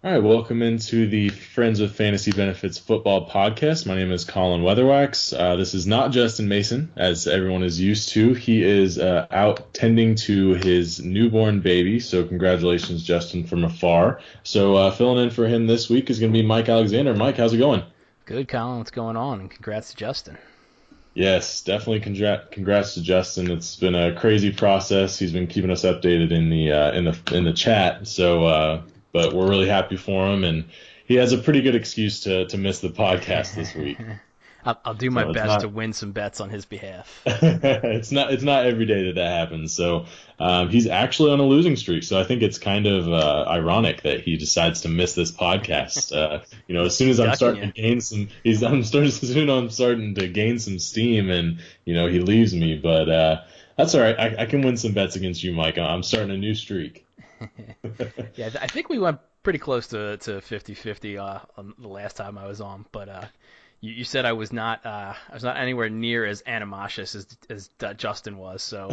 All right, welcome into the Friends with Fantasy Benefits football podcast. My name is Colin Weatherwax. This is not Justin Mason, as everyone is used to. He is out tending to his newborn baby, so congratulations, Justin, from afar. So filling in for him this week is going to be Mike Alexander. Mike, how's it going? Good, Colin. What's going on? And congrats to Justin. Yes, definitely. Congrats to Justin. It's been a crazy process. He's been keeping us updated in the chat. But we're really happy for him, and he has a pretty good excuse to miss the podcast this week. I'll do my best to win some bets on his behalf. It's not every day that happens. So he's actually on a losing streak. So I think it's kind of ironic that he decides to miss this podcast. As soon as I'm starting to gain some, I'm starting to gain some steam, and he leaves me. But that's all right. I can win some bets against you, Mike. I'm starting a new streak. Yeah, I think we went pretty close to 50-50 the last time I was on, but you said I was not anywhere near as animosious as Justin was, so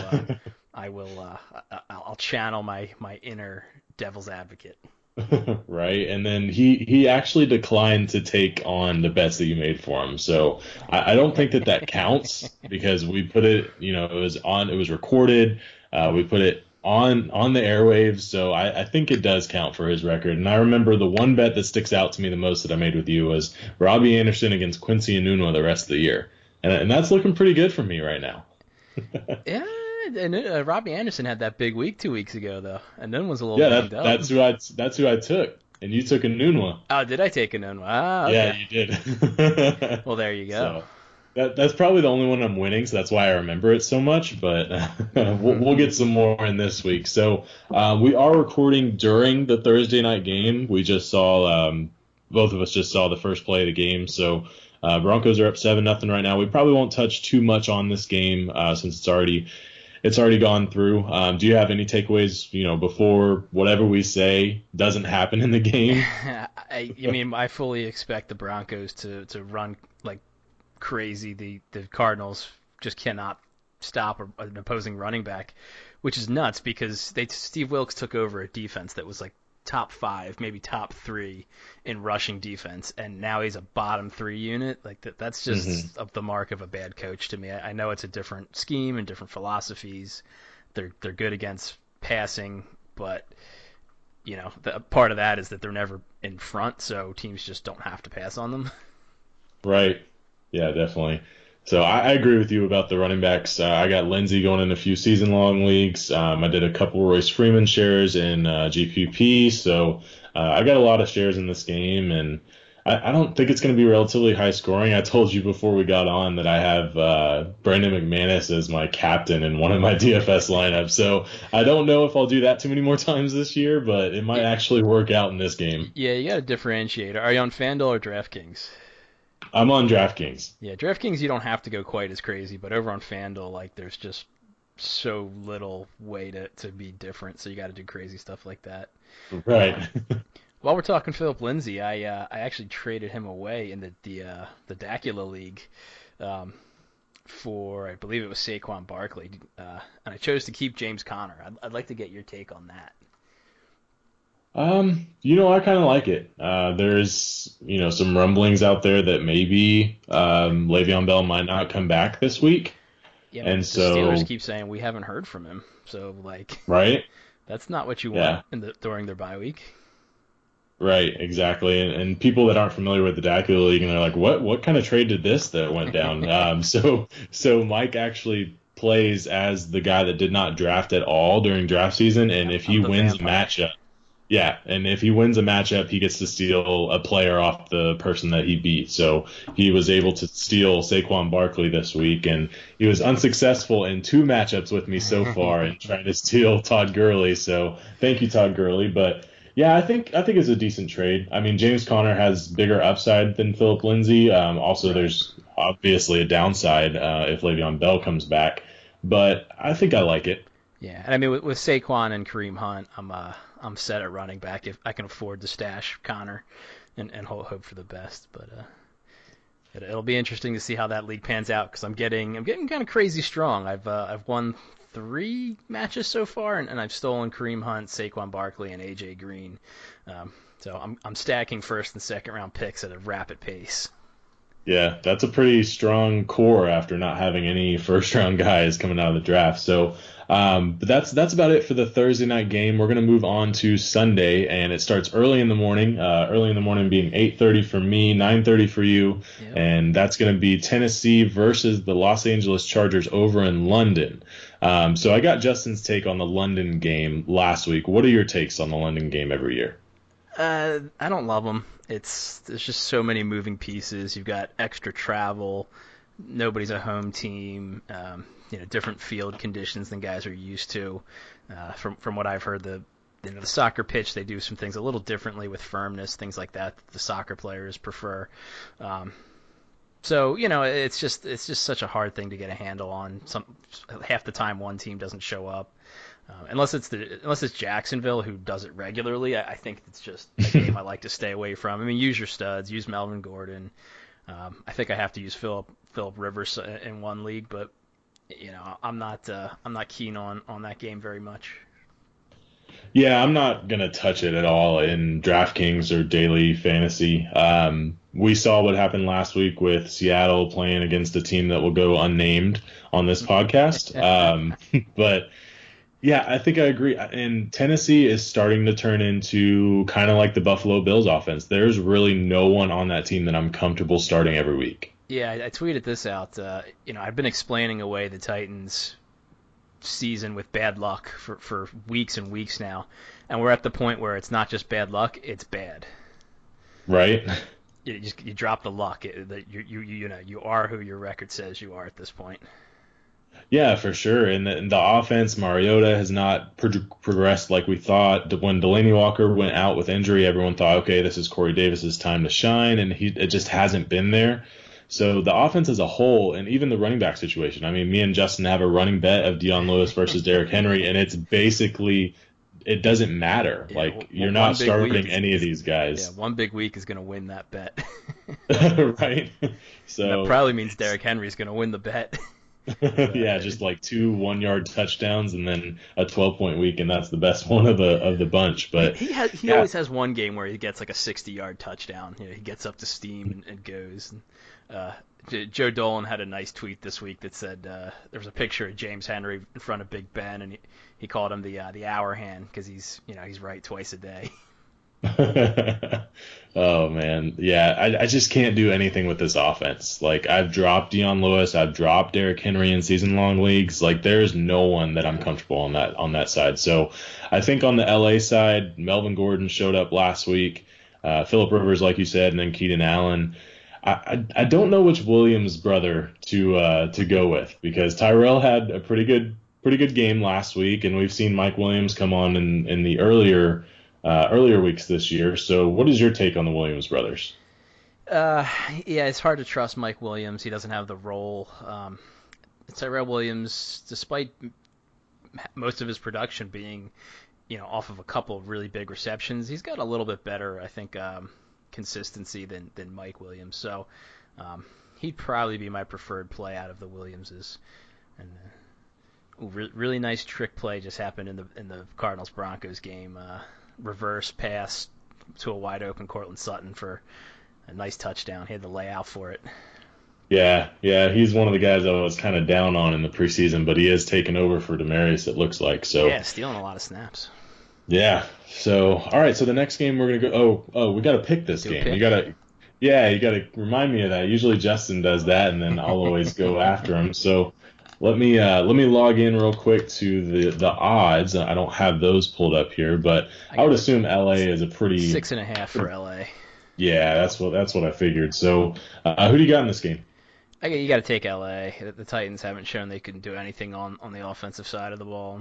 I'll channel my inner devil's advocate. Right, and then he actually declined to take on the bets that you made for him, so I don't think that counts because we put it, it was recorded, we put it on the airwaves, so I think it does count for his record. And I remember the one bet that sticks out to me the most that I made with you was Robbie Anderson against Quincy Enunwa the rest of the year, and that's looking pretty good for me right now. Yeah, and Robbie Anderson had that big week 2 weeks ago though, and then was a little banged up. That's who I took, and you took Enunwa. Oh, did I take Enunwa? Ah, okay. Yeah, you did. Well, there you go. So. That's probably the only one I'm winning, so that's why I remember it so much. But we'll get some more in this week. So we are recording during the Thursday night game. We just saw both of us just saw the first play of the game. So Broncos are up 7-0 right now. We probably won't touch too much on this game since it's already gone through. Do you have any takeaways? Before whatever we say doesn't happen in the game. I fully expect the Broncos to run like crazy. The Cardinals just cannot stop an opposing running back, which is nuts because Steve Wilks took over a defense that was like top 5, maybe top 3 in rushing defense, and now he's a bottom 3 unit. Like that's just the mark of a bad coach to me. I know it's a different scheme and different philosophies. They're good against passing, but the part of that is that they're never in front, so teams just don't have to pass on them. Right. Yeah, definitely. So I agree with you about the running backs. I got Lindsey going in a few season-long leagues. I did a couple Royce Freeman shares in GPP, so I got a lot of shares in this game, and I don't think it's going to be relatively high scoring. I told you before we got on that I have Brandon McManus as my captain in one of my DFS lineups, so I don't know if I'll do that too many more times this year, but it might actually work out in this game. Yeah, you got to differentiate. Are you on FanDuel or DraftKings? I'm on DraftKings. Yeah, DraftKings you don't have to go quite as crazy, but over on FanDuel, there's just so little way to be different, so you got to do crazy stuff like that. Right. While we're talking Philip Lindsay, I actually traded him away in the Dacula League for, I believe it was Saquon Barkley, and I chose to keep James Conner. I'd like to get your take on that. I kind of like it. There's, some rumblings out there that maybe Le'Veon Bell might not come back this week. Yeah, and the Steelers keep saying we haven't heard from him. So, right? That's not what you want during their bye week. Right, exactly. And people that aren't familiar with the Dacula League, and they're like, what kind of trade did this that went down? So Mike actually plays as the guy that did not draft at all during draft season, and if he wins a matchup, and if he wins a matchup, he gets to steal a player off the person that he beat. So he was able to steal Saquon Barkley this week, and he was unsuccessful in 2 matchups with me so far in trying to steal Todd Gurley. So thank you, Todd Gurley. But yeah, I think it's a decent trade. I mean, James Conner has bigger upside than Philip Lindsay. Also, there's obviously a downside if Le'Veon Bell comes back, but I think I like it. Yeah, and I mean with Saquon and Kareem Hunt, I'm set at running back if I can afford to stash Connor and hope for the best. But it'll be interesting to see how that league pans out because I'm getting kind of crazy strong. I've won 3 matches so far, and I've stolen Kareem Hunt, Saquon Barkley, and AJ Green. So I'm stacking first and second round picks at a rapid pace. Yeah, that's a pretty strong core after not having any first round guys coming out of the draft. So, but that's about it for the Thursday night game. We're gonna move on to Sunday, and it starts early in the morning. Early in the morning being 8:30 for me, 9:30 for you, Yep. and that's gonna be Tennessee versus the Los Angeles Chargers over in London. So I got Justin's take on the London game last week. What are your takes on the London game every year? I don't love them. There's just so many moving pieces. You've got extra travel. Nobody's a home team. Different field conditions than guys are used to. From what I've heard, the soccer pitch, they do some things a little differently with firmness, things like that. The soccer players prefer. So it's just such a hard thing to get a handle on. Half the time, one team doesn't show up. Unless it's Jacksonville, who does it regularly, I think it's just a game I like to stay away from. I mean, use your studs, use Melvin Gordon. I think I have to use Philip Rivers in one league, but I'm not keen on that game very much. Yeah, I'm not gonna touch it at all in DraftKings or daily fantasy. We saw what happened last week with Seattle playing against a team that will go unnamed on this podcast. But yeah, I think I agree. And Tennessee is starting to turn into kind of like the Buffalo Bills offense. There's really no one on that team that I'm comfortable starting every week. Yeah, I tweeted this out. I've been explaining away the Titans' season with bad luck for weeks and weeks now, and we're at the point where it's not just bad luck; it's bad. Right. You drop the luck. You are who your record says you are at this point. Yeah, for sure. And the offense, Mariota has not progressed like we thought. When Delaney Walker went out with injury, everyone thought, okay, this is Corey Davis's time to shine, and it just hasn't been there. So the offense as a whole, and even the running back situation. I mean, me and Justin have a running bet of Dion Lewis versus Derrick Henry, and it's basically it doesn't matter. Yeah, like you're not starting any of these guys. Yeah, one big week is going to win that bet. Right. So that probably means Derrick Henry is going to win the bet. Yeah, just like 2 1-yard touchdowns and then a 12-point week, and that's the best one of the bunch. But he always has one game where he gets like a 60-yard touchdown. He gets up to steam and goes. Joe Dolan had a nice tweet this week that said there was a picture of James Henry in front of Big Ben, and he called him the hour hand because he's right twice a day. Oh man, yeah, I just can't do anything with this offense. Like I've dropped Dion Lewis, I've dropped Derrick Henry in season long leagues. Like there's no one that I'm comfortable on that side. So I think on the LA side, Melvin Gordon showed up last week, Philip Rivers, like you said, and then Keenan Allen. I don't know which Williams brother to go with because Tyrell had a pretty good game last week, and we've seen Mike Williams come on in the earlier weeks this year. So what is your take on the Williams brothers? Yeah, it's hard to trust Mike Williams. He doesn't have the role. Tyrell Williams, despite most of his production being, off of a couple of really big receptions, he's got a little bit better, I think, consistency than Mike Williams. So he'd probably be my preferred play out of the Williamses. And really nice trick play just happened in the Cardinals Broncos game. Reverse pass to a wide open Cortland Sutton for a nice touchdown. He had the layout for it. Yeah, he's one of the guys I was kind of down on in the preseason, but he has taken over for Demaryius, it looks like. So yeah, stealing a lot of snaps. Yeah. So all right. So the next game we're gonna go. Oh, we got to pick this game. You gotta remind me of that. Usually Justin does that, and then I'll always go after him. So let me log in real quick to the odds. I don't have those pulled up here, but I would assume LA is a pretty 6.5 for LA. Yeah, that's what I figured. So who do you got in this game? You got to take LA. The Titans haven't shown they can do anything on the offensive side of the ball.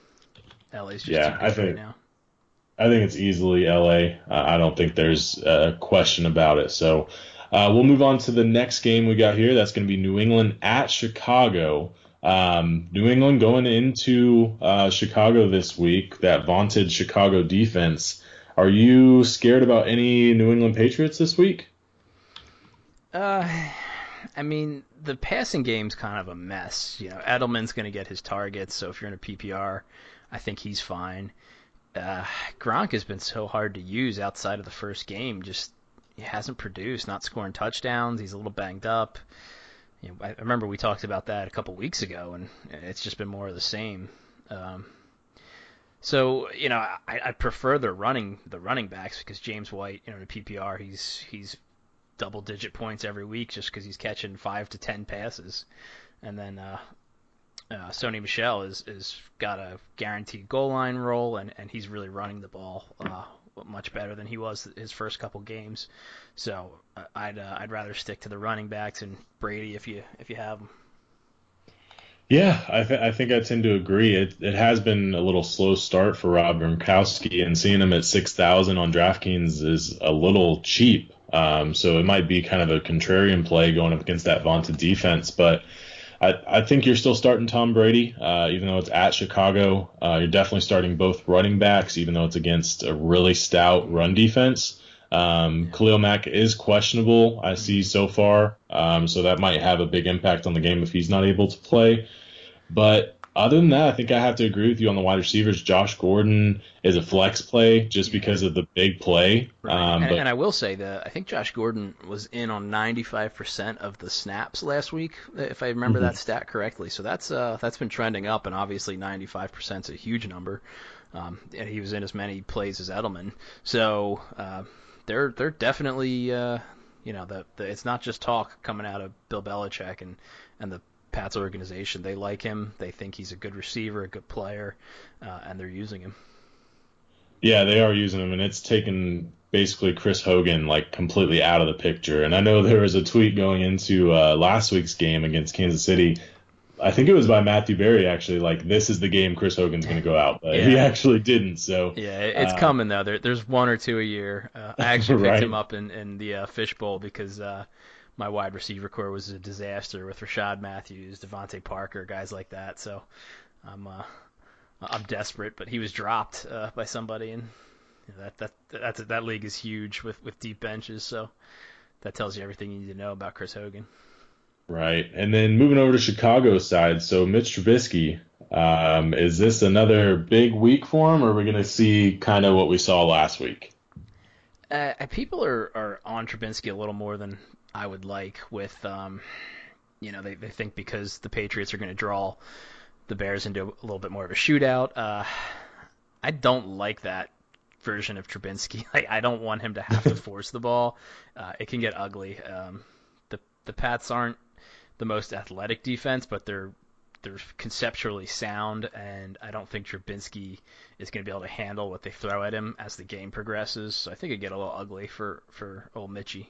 LA's just too good right now. I think it's easily LA. I don't think there's a question about it. So we'll move on to the next game we got here. That's going to be New England at Chicago. New England going into Chicago this week, that vaunted Chicago defense. Are you scared about any New England Patriots this week? I mean, the passing game's kind of a mess. Edelman's going to get his targets, so if you're in a PPR, I think he's fine. Uh, Gronk has been so hard to use outside of the first game. Just he hasn't produced, not scoring touchdowns. He's a little banged up. I remember we talked about that a couple weeks ago, and it's just been more of the same. Um, I prefer the running backs because James White, in a PPR, he's double digit points every week just because he's catching 5 to 10 passes, and then Sony Michel is got a guaranteed goal line role, and he's really running the ball much better than he was his first couple games. So I'd rather stick to the running backs and Brady if you have them. Yeah, I think I tend to agree. It has been a little slow start for Rob Gronkowski, and seeing him at 6,000 on DraftKings is a little cheap. So it might be kind of a contrarian play going up against that vaunted defense. But I think you're still starting Tom Brady, even though it's at Chicago. You're definitely starting both running backs, even though it's against a really stout run defense. Yeah. Khalil Mack is questionable, I see so far. So that might have a big impact on the game if he's not able to play. But other than that, I think I have to agree with you on the wide receivers. Josh Gordon is a flex play just Yeah. because of the big play. Right. And, But and I will say that I think Josh Gordon was in on 95% of the snaps last week, if I remember mhm. that stat correctly. So that's been trending up, and obviously 95% is a huge number. And he was in as many plays as Edelman. So they're definitely it's not just talk coming out of Bill Belichick and the Pats organization. They like him. They think he's a good receiver, a good player, and they're using him. Yeah, they are using him, and it's taken basically Chris Hogan like completely out of the picture. And I know there was a tweet going into last week's game against Kansas City. I think it was by Matthew Berry actually. Like this is the game Chris Hogan's going to go out, but he Yeah, actually didn't. So, yeah, it's uh, coming though. There's one or two a year. I actually picked him right. up in the fishbowl because my wide receiver core was a disaster with Rashad Matthews, Devontae Parker, guys like that. So I'm uh, I'm desperate, but he was dropped by somebody, and that league is huge with deep benches. So that tells you everything you need to know about Chris Hogan. Right. And then moving over to Chicago's side, so Mitch Trubisky, is this another big week for him, or are we going to see kind of what we saw last week? People are on Trubinsky a little more than I would like. With they think because the Patriots are going to draw the Bears into a little bit more of a shootout. I don't like that version of Trubinsky. I don't want him to have to force the ball. It can get ugly. The Pats aren't the most athletic defense, but they're conceptually sound, and I don't think Trubinsky is going to be able to handle what they throw at him as the game progresses. So I think it get a little ugly for old Mitchie.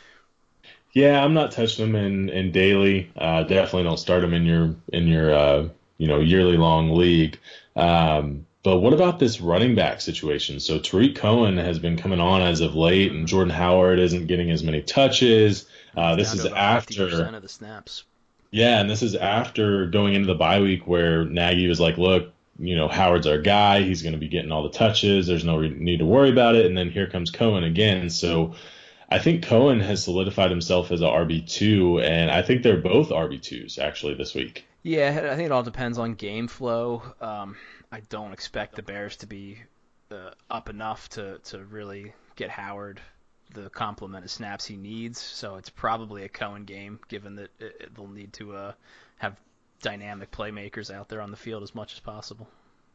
Yeah, I'm not touching him in daily. Definitely don't start him in your yearly long league. But what about this running back situation? So Tariq Cohen has been coming on as of late, and Jordan Howard isn't getting as many touches. He's This down is to about 50% after, of the snaps. yeah, and this is after going into the bye week where Nagy was like, look, Howard's our guy. He's going to be getting all the touches. There's no need to worry about it. And then here comes Cohen again. So I think Cohen has solidified himself as a RB2, and I think they're both RB2s actually this week. Yeah, I think it all depends on game flow. I don't expect the Bears to be up enough to really get Howard the complement of snaps he needs. So it's probably a Cohen game, given that they'll need to have dynamic playmakers out there on the field as much as possible.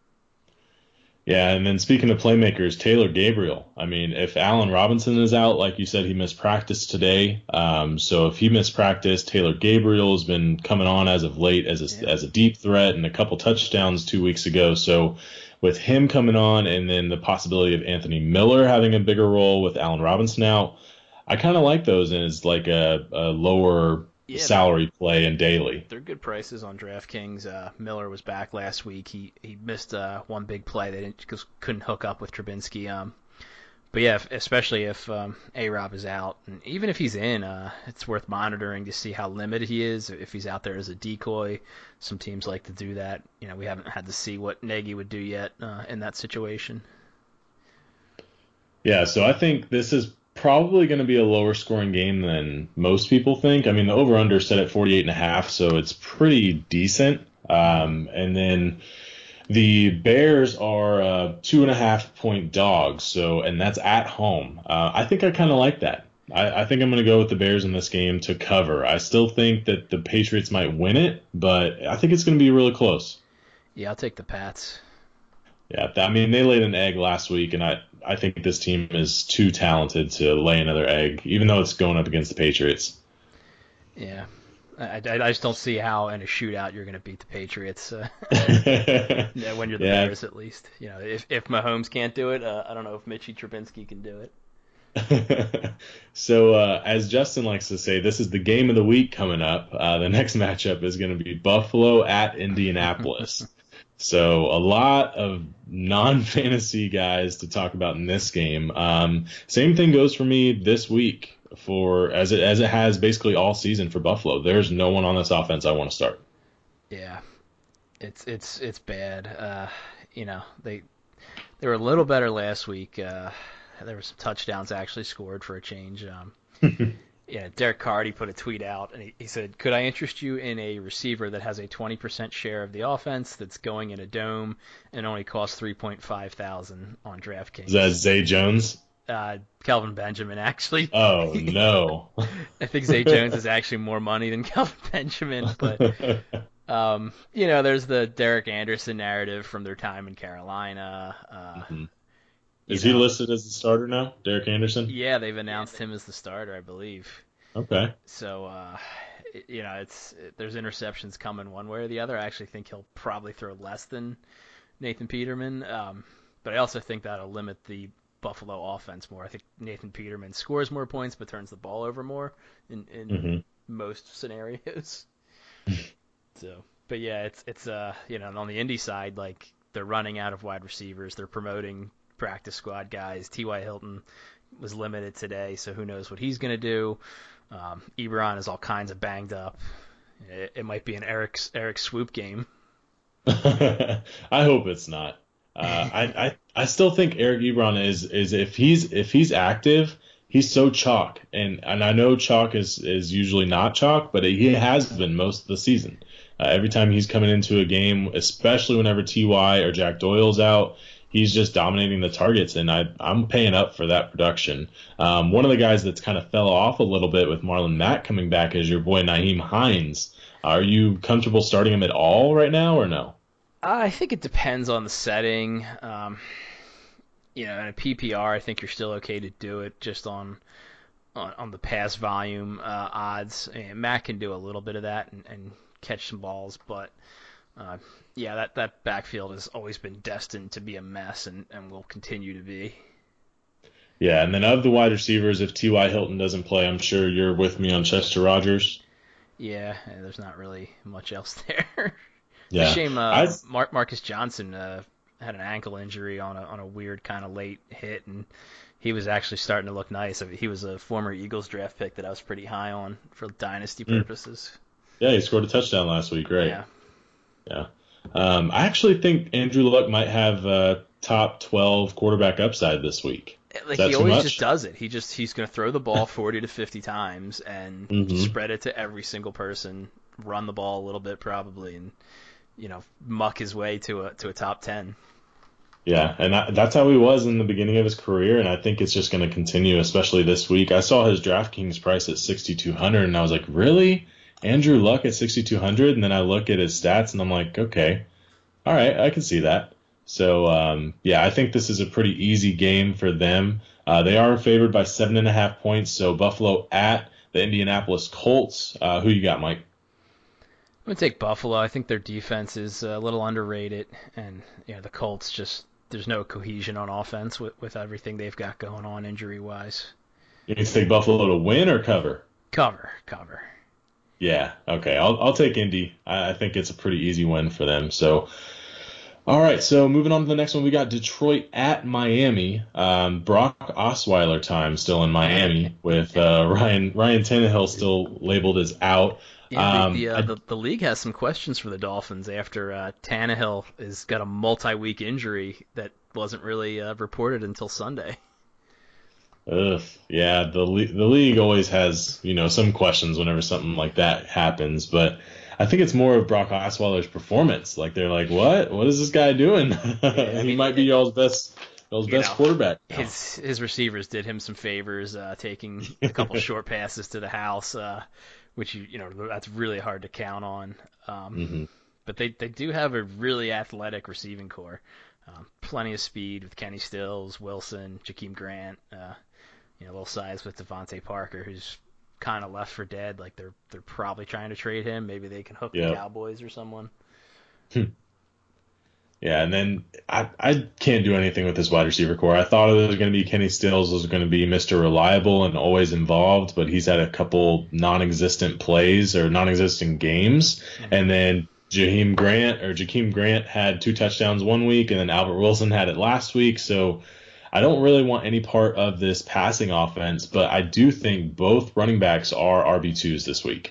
Yeah, and then speaking of playmakers, Taylor Gabriel. I mean, if Allen Robinson is out, like you said, he missed practice today. So if he missed practice, Taylor Gabriel has been coming on as of late Yeah. as a deep threat and a couple touchdowns 2 weeks ago. So with him coming on and then the possibility of Anthony Miller having a bigger role with Allen Robinson out, I kind of like those as like a lower Yeah, salary play and daily. they're good prices on DraftKings. Miller was back last week. He missed one big play. They didn't just couldn't hook up with Trubinsky. But yeah, especially if A Rob is out, and even if he's in, it's worth monitoring to see how limited he is. If he's out there as a decoy, some teams like to do that. We haven't had to see what Nagy would do yet in that situation. Yeah, so I think this is probably going to be a lower scoring game than most people think. I mean, the over/under set at 48.5, so it's pretty decent. And then the Bears are 2.5 point dogs, and that's at home. I think I kind of like that. I think I'm going to go with the Bears in this game to cover. I still think that the Patriots might win it, but I think it's going to be really close. Yeah, I'll take the Pats. Yeah, I mean, they laid an egg last week, and I think this team is too talented to lay another egg, even though it's going up against the Patriots. Yeah. I just don't see how in a shootout you're going to beat the Patriots when you're the Yeah. Bears, at least. If Mahomes can't do it, I don't know if Mitchie Trubisky can do it. So, as Justin likes to say, this is the game of the week coming up. The next matchup is going to be Buffalo at Indianapolis. So, a lot of non-fantasy guys to talk about in this game. Same thing goes for me this week as it has basically all season for Buffalo. There's no one on this offense I want to start. Yeah, it's bad. They were a little better last week. There were some touchdowns actually scored for a change. Yeah, Derek Carr, put a tweet out, and he said, "Could I interest you in a receiver that has a 20% share of the offense that's going in a dome and only costs 3.5 thousand on DraftKings?" Is that Zay Jones? Kelvin Benjamin, actually. Oh, no. I think Zay Jones is actually more money than Kelvin Benjamin, but there's the Derek Anderson narrative from their time in Carolina. Is he listed as the starter now, Derek Anderson? Yeah, they've announced him as the starter, I believe. Okay. So, there's interceptions coming one way or the other. I actually think he'll probably throw less than Nathan Peterman, but I also think that'll limit the Buffalo offense more. I think Nathan Peterman scores more points but turns the ball over more in most scenarios. So, but yeah, it's on the Indy side, like they're running out of wide receivers. They're promoting practice squad guys. T.Y. Hilton was limited today, so who knows what he's going to do. Ebron is all kinds of banged up. It might be an Eric swoop game. I hope it's not. I still think Eric Ebron is if he's active, he's so chalk, and I know chalk is usually not chalk, but he has been most of the season. Every time he's coming into a game, especially whenever Ty or Jack Doyle's out, he's just dominating the targets, and I'm paying up for that production. One of the guys that's kind of fell off a little bit with Marlon Mack coming back is your boy Nyheim Hines. Are you comfortable starting him at all right now, or no? I think it depends on the setting. In a PPR, I think you're still okay to do it just on the pass volume odds. And Matt can do a little bit of that and catch some balls, but that backfield has always been destined to be a mess and will continue to be. Yeah, and then of the wide receivers, if T.Y. Hilton doesn't play, I'm sure you're with me on Chester Rogers. Yeah, there's not really much else there. Yeah, it's a shame Marcus Johnson had an ankle injury on a weird kind of late hit, and he was actually starting to look nice. I mean, he was a former Eagles draft pick that I was pretty high on for dynasty purposes. Yeah, he scored a touchdown last week, right? Yeah. I actually think Andrew Luck might have top 12 quarterback upside this week. Like he always just does it. He's going to throw the ball 40 to 50 times and spread it to every single person, run the ball a little bit probably, and muck his way to a top 10. Yeah, and that's how he was in the beginning of his career, and I think it's just going to continue, especially this week. I saw his DraftKings price at 6,200, and I was like, really? Andrew Luck at 6,200? And then I look at his stats, and I'm like, okay, all right, I can see that. So, I think this is a pretty easy game for them. They are favored by 7.5 points, so Buffalo at the Indianapolis Colts. Who you got, Mike? I'm going to take Buffalo. I think their defense is a little underrated, and the Colts just there's no cohesion on offense with everything they've got going on injury-wise. You need to take Buffalo to win or cover? Cover. Yeah, okay. I'll take Indy. I think it's a pretty easy win for them. So, all right. So moving on to the next one, we got Detroit at Miami. Brock Osweiler time still in Miami with Ryan Tannehill still labeled as out. Yeah, the league has some questions for the Dolphins after Tannehill has got a multi-week injury that wasn't really reported until Sunday. Ugh, yeah, the league always has, some questions whenever something like that happens, but I think it's more of Brock Osweiler's performance. Like they're like, "What? What is this guy doing? Yeah, I He mean, might be y'all's you best know, quarterback now." his receivers did him some favors, taking a couple short passes to the house, which that's really hard to count on. Um, Hmm. but they do have a really athletic receiving core. Plenty of speed with Kenny Stills, Wilson, Jakeem Grant. A little size with Devontae Parker, who's kind of left for dead. Like they're probably trying to trade him. Maybe they can hook the Yep. Cowboys or someone. Yeah, and then I can't do anything with this wide receiver core. I thought it was going to be Kenny Stills was going to be Mr. Reliable and always involved, but he's had a couple non-existent plays or non-existent games. Mm-hmm. And then Jakeem Grant had 2 touchdowns one week, and then Albert Wilson had it last week. So I don't really want any part of this passing offense, but I do think both running backs are RB2s this week.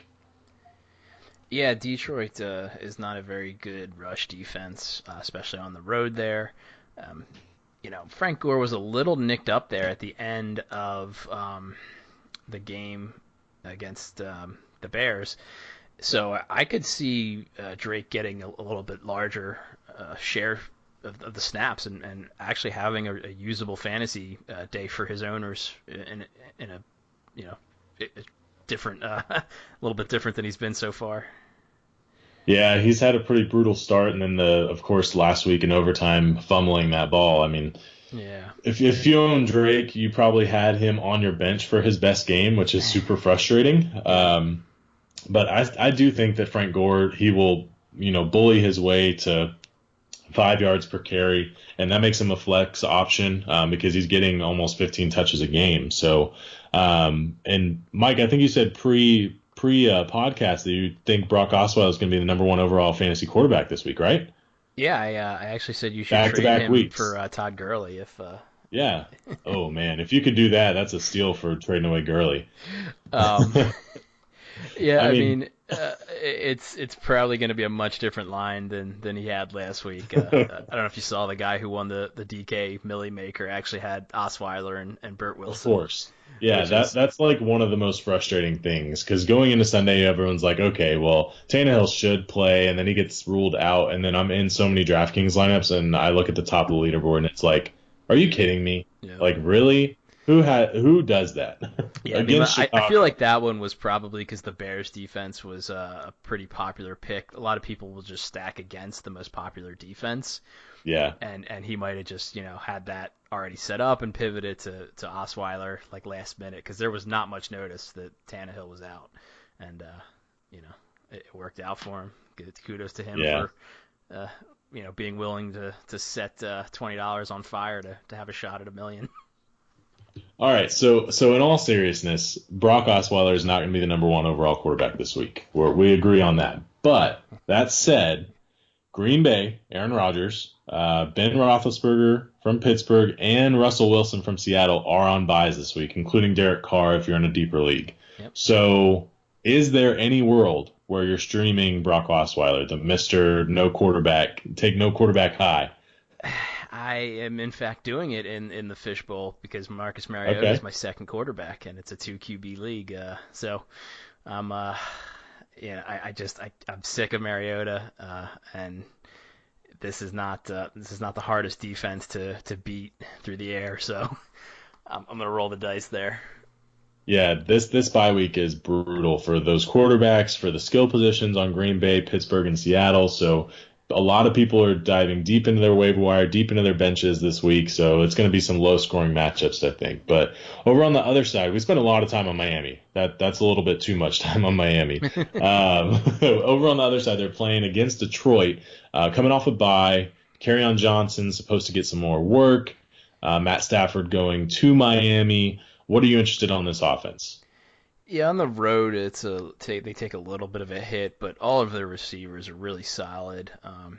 Yeah, Detroit is not a very good rush defense, especially on the road there. Um, Frank Gore was a little nicked up there at the end of the game against the Bears. So I could see Drake getting a little bit larger share of the snaps and actually having a usable fantasy day for his owners in a you know a different a little bit different than he's been so far. Yeah, he's had a pretty brutal start, and then of course, last week in overtime, fumbling that ball. I mean, Yeah. if you own Drake, you probably had him on your bench for his best game, which is super frustrating. Yeah. But I do think that Frank Gore he will bully his way to 5 yards per carry, and that makes him a flex option because he's getting almost 15 touches a game. So, and Mike, I think you said pre podcast that you think Brock Osweiler is going to be the number one overall fantasy quarterback this week, right? Yeah, I actually said you should Back to trade back him for weeks. Todd Gurley if Yeah. Oh man, if you could do that, that's a steal for trading away Gurley. um yeah, I I mean, mean, it's probably going to be a much different line than he had last week. I don't know if you saw the guy who won the DK Millie Maker actually had Osweiler and Burt of Wilson, course. Yeah, which is that's like one of the most frustrating things because going into Sunday, everyone's like, okay, well, Tannehill should play, and then he gets ruled out, and then I'm in so many DraftKings lineups, and I look at the top of the leaderboard, and it's like, are you kidding me? yeah. Like, really? Who does that Yeah, I mean, against I feel Chicago? like that one was probably because the Bears defense was a pretty popular pick. A lot of people will just stack against the most popular defense, Yeah, and he might have just had that already set up and pivoted to Osweiler like last minute because there was not much notice that Tannehill was out, and it worked out for him. Good kudos to him yeah. for uh, being willing to set $20 on fire to have a shot at a million. All right, so in all seriousness, Brock Osweiler is not going to be the number one overall quarterback this week. We agree on that. But that said, Green Bay, Aaron Rodgers, Ben Roethlisberger from Pittsburgh, and Russell Wilson from Seattle are on buys this week, including Derek Carr if you're in a deeper league. Yep. So, is there any world where you're streaming Brock Osweiler, the Mister No Quarterback, take no quarterback high? I am in fact doing it in the fishbowl because Marcus Mariota is Okay. my second quarterback and it's a two QB league. So I'm I'm sick of Mariota and this is not the hardest defense to beat through the air. So I'm gonna roll the dice there. Yeah, this bye week is brutal for those quarterbacks, for the skill positions on Green Bay, Pittsburgh, and Seattle. So a lot of people are diving deep into their waiver wire, deep into their benches this week. So it's going to be some low scoring matchups, I think. But over on the other side, we spent a lot of time on Miami. That's a little bit too much time on Miami. Over on the other side, they're playing against Detroit, coming off a bye. On Johnson supposed to get some more work. Matt Stafford going to Miami. What are you interested on this offense? Yeah, on the road, they take a little bit of a hit, but all of their receivers are really solid.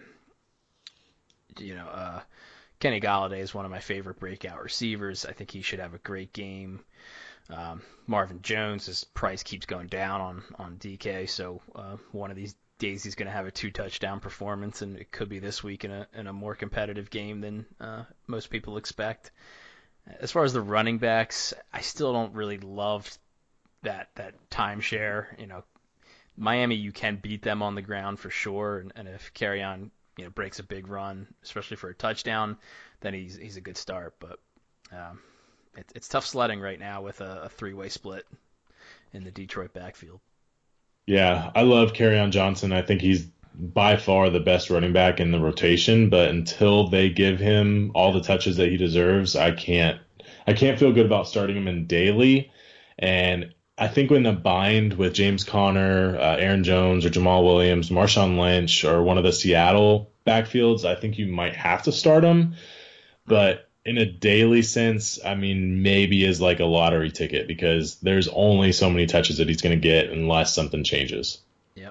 You know, uh, Kenny Galladay is one of my favorite breakout receivers. I think he should have a great game. Marvin Jones, his price keeps going down on DK, so one of these days he's going to have a two touchdown performance, and it could be this week in a more competitive game than most people expect. As far as the running backs, I still don't really love that timeshare. Miami, you can beat them on the ground for sure, and if Carry breaks a big run, especially for a touchdown, then he's a good start. But um, it's tough sledding right now with a three-way split in the Detroit backfield. Yeah, I love Kerryon Johnson. I think he's by far the best running back in the rotation, but until they give him all the touches that he deserves, I can't feel good about starting him in daily. And I think when a bind with James Conner, Aaron Jones, or Jamal Williams, Marshawn Lynch, or one of the Seattle backfields, I think you might have to start him. But in a daily sense, I mean, maybe is like a lottery ticket because there's only so many touches that he's going to get unless something changes. Yep.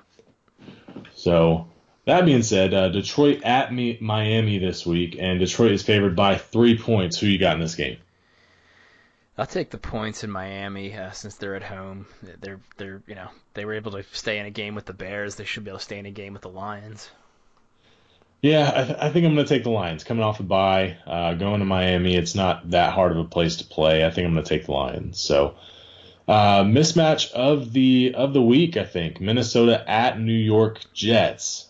So that being said, Detroit at Miami this week, and Detroit is favored by 3 points. Who you got in this game? I'll take the points in Miami since they're at home. They were able to stay in a game with the Bears. They should be able to stay in a game with the Lions. Yeah, I think I'm going to take the Lions. Coming off a bye, going to Miami, it's not that hard of a place to play. I think I'm going to take the Lions. So, mismatch of the week, I think. Minnesota at New York Jets.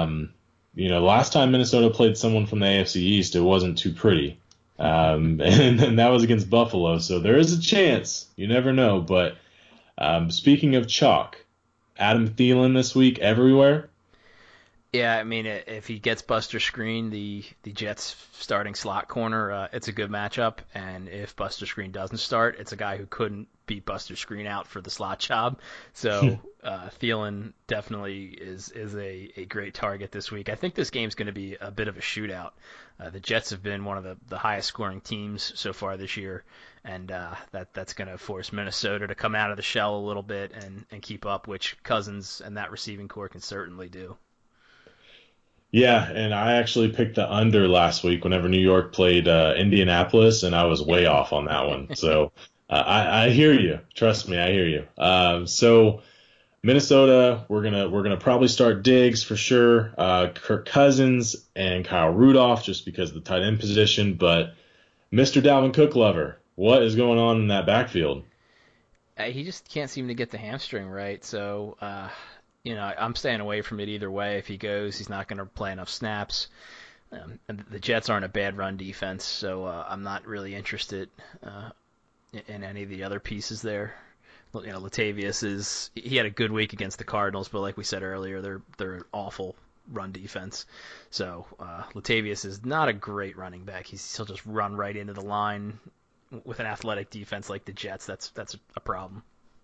Last time Minnesota played someone from the AFC East, it wasn't too pretty. And that was against Buffalo. So there is a chance. You never know. But speaking of chalk, Adam Thielen this week everywhere. Yeah, I mean, if he gets Buster Screen, the Jets starting slot corner, it's a good matchup. And if Buster Screen doesn't start, it's a guy who couldn't beat Buster Screen out for the slot job. So Thielen definitely is a great target this week. I think this game's going to be a bit of a shootout. The Jets have been one of the highest scoring teams so far this year, and that's going to force Minnesota to come out of the shell a little bit and keep up, which Cousins and that receiving core can certainly do. Yeah, and I actually picked the under last week whenever New York played Indianapolis, and I was way off on that one. So I hear you. Trust me, I hear you. So Minnesota, we're gonna probably start Diggs for sure. Kirk Cousins and Kyle Rudolph just because of the tight end position. But Mr. Dalvin Cook lover, what is going on in that backfield? He just can't seem to get the hamstring right. So I'm staying away from it either way. If he goes, he's not going to play enough snaps. And the Jets aren't a bad run defense, so I'm not really interested in any of the other pieces there. Latavius he had a good week against the Cardinals, but like we said earlier, they're an awful run defense. So Latavius is not a great running back. He'll just run right into the line with an athletic defense like the Jets. That's a problem.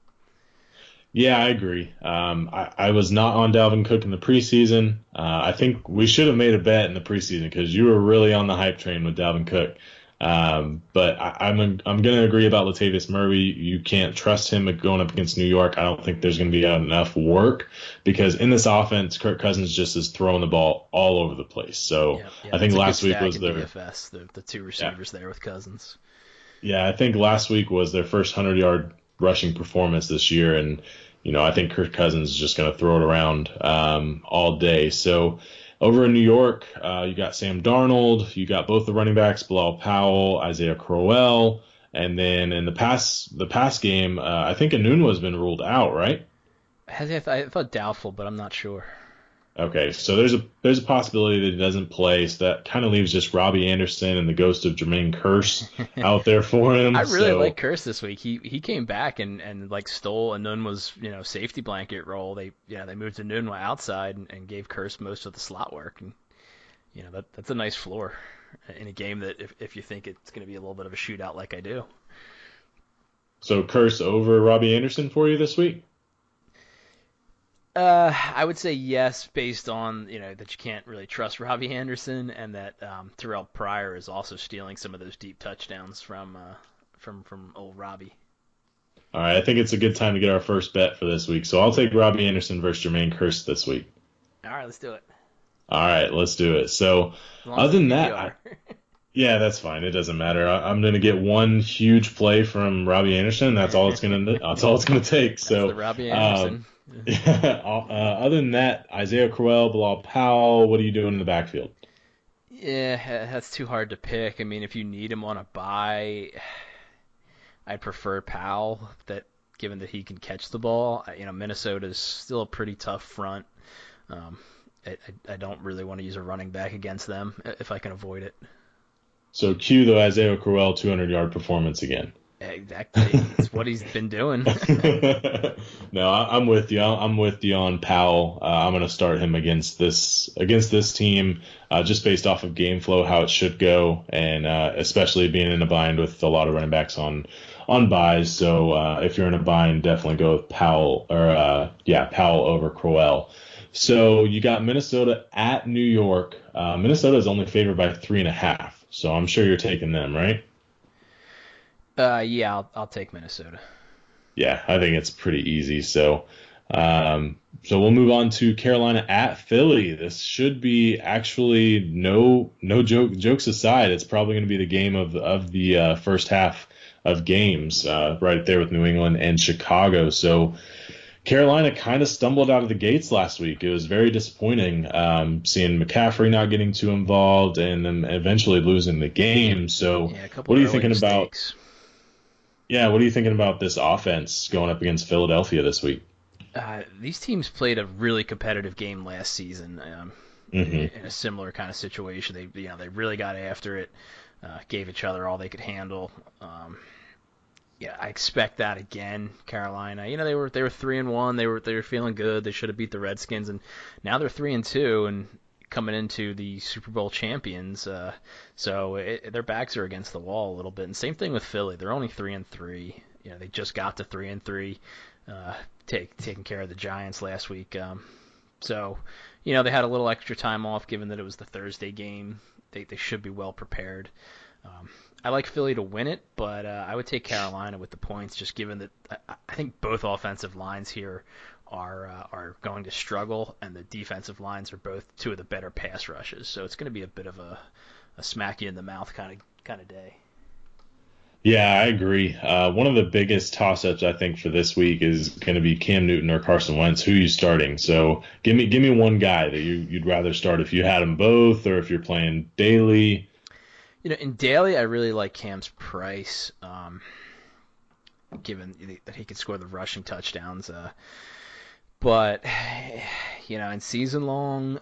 Yeah, I agree. I was not on Dalvin Cook in the preseason. I think we should have made a bet in the preseason because you were really on the hype train with Dalvin Cook. But I'm going to agree about Latavius Murray. You can't trust him going up against New York. I don't think there's going to be enough work because in this offense, Kirk Cousins just is throwing the ball all over the place. So I think last week was their DFS, the two receivers there with Cousins. Yeah, I think last week was their first 100-yard rushing performance this year, and I think Kirk Cousins is just going to throw it around all day. So over in New York, you got Sam Darnold, you got both the running backs, Bilal Powell, Isaiah Crowell, and then in the past game, I think Enunwa has been ruled out, right? I thought doubtful, but I'm not sure. Okay, so there's a possibility that he doesn't play, so that kind of leaves just Robbie Anderson and the ghost of Jermaine Kearse out there for him. I really like Kearse this week. He came back and like stole Enunwa's safety blanket role. They moved Enunwa outside and gave Kearse most of the slot work, and that's a nice floor in a game that if you think it's going to be a little bit of a shootout like I do. So Kearse over Robbie Anderson for you this week? I would say yes, based on that you can't really trust Robbie Anderson, and that Terrell Pryor is also stealing some of those deep touchdowns from old Robbie. All right, I think it's a good time to get our first bet for this week. So I'll take Robbie Anderson versus Jermaine Kearse this week. All right, let's do it. All right, let's do it. So other than that, yeah, that's fine. It doesn't matter. I'm going to get one huge play from Robbie Anderson. That's all it's going to take. So the Robbie Anderson. Other than that, Isaiah Crowell, Bilal Powell, what are you doing in the backfield? Yeah, that's too hard to pick. I mean, if you need him on a bye, I'd prefer Powell. That given that he can catch the ball, Minnesota's still a pretty tough front. Um, I don't really want to use a running back against them if I can avoid it. So cue the Isaiah Crowell 200-yard performance again. It's what he's been doing. No, I'm with you. I'm with you on Powell. I'm going to start him against this team, just based off of game flow, how it should go, and especially being in a bind with a lot of running backs on buys. So if you're in a bind, definitely go with Powell Powell over Crowell. So you got Minnesota at New York. Minnesota is only favored by 3.5. So I'm sure you're taking them, right? Yeah, I'll take Minnesota. Yeah, I think it's pretty easy. So we'll move on to Carolina at Philly. This should be actually no jokes aside. It's probably going to be the game of the first half of games, right there with New England and Chicago. So Carolina kind of stumbled out of the gates last week. It was very disappointing, seeing McCaffrey not getting too involved and then eventually losing the game. So Yeah, a couple what are you early thinking about? mistakes. Yeah, what are you thinking about this offense going up against Philadelphia this week? These teams played a really competitive game last season, Hmm. in a similar kind of situation. They really got after it, gave each other all they could handle. Yeah, I expect that again. Carolina, they were 3-1. They were feeling good. They should have beat the Redskins, and now they're 3-2 and coming into the Super Bowl champions. Their backs are against the wall a little bit. And same thing with Philly. They're only 3-3. They just got to 3-3, taking care of the Giants last week. They had a little extra time off given that it was the Thursday game. They should be well prepared. Um, I like Philly to win it, but I would take Carolina with the points, just given that I think both offensive lines here are going to struggle, and the defensive lines are both two of the better pass rushes. So it's going to be a bit of a smack you in the mouth kind of day. Yeah, I agree. One of the biggest toss-ups I think for this week is going to be Cam Newton or Carson Wentz. Who are you starting? So give me one guy that you'd rather start if you had them both, or if you're playing daily. In daily, I really like Cam's price, given that he could score the rushing touchdowns. But in season long,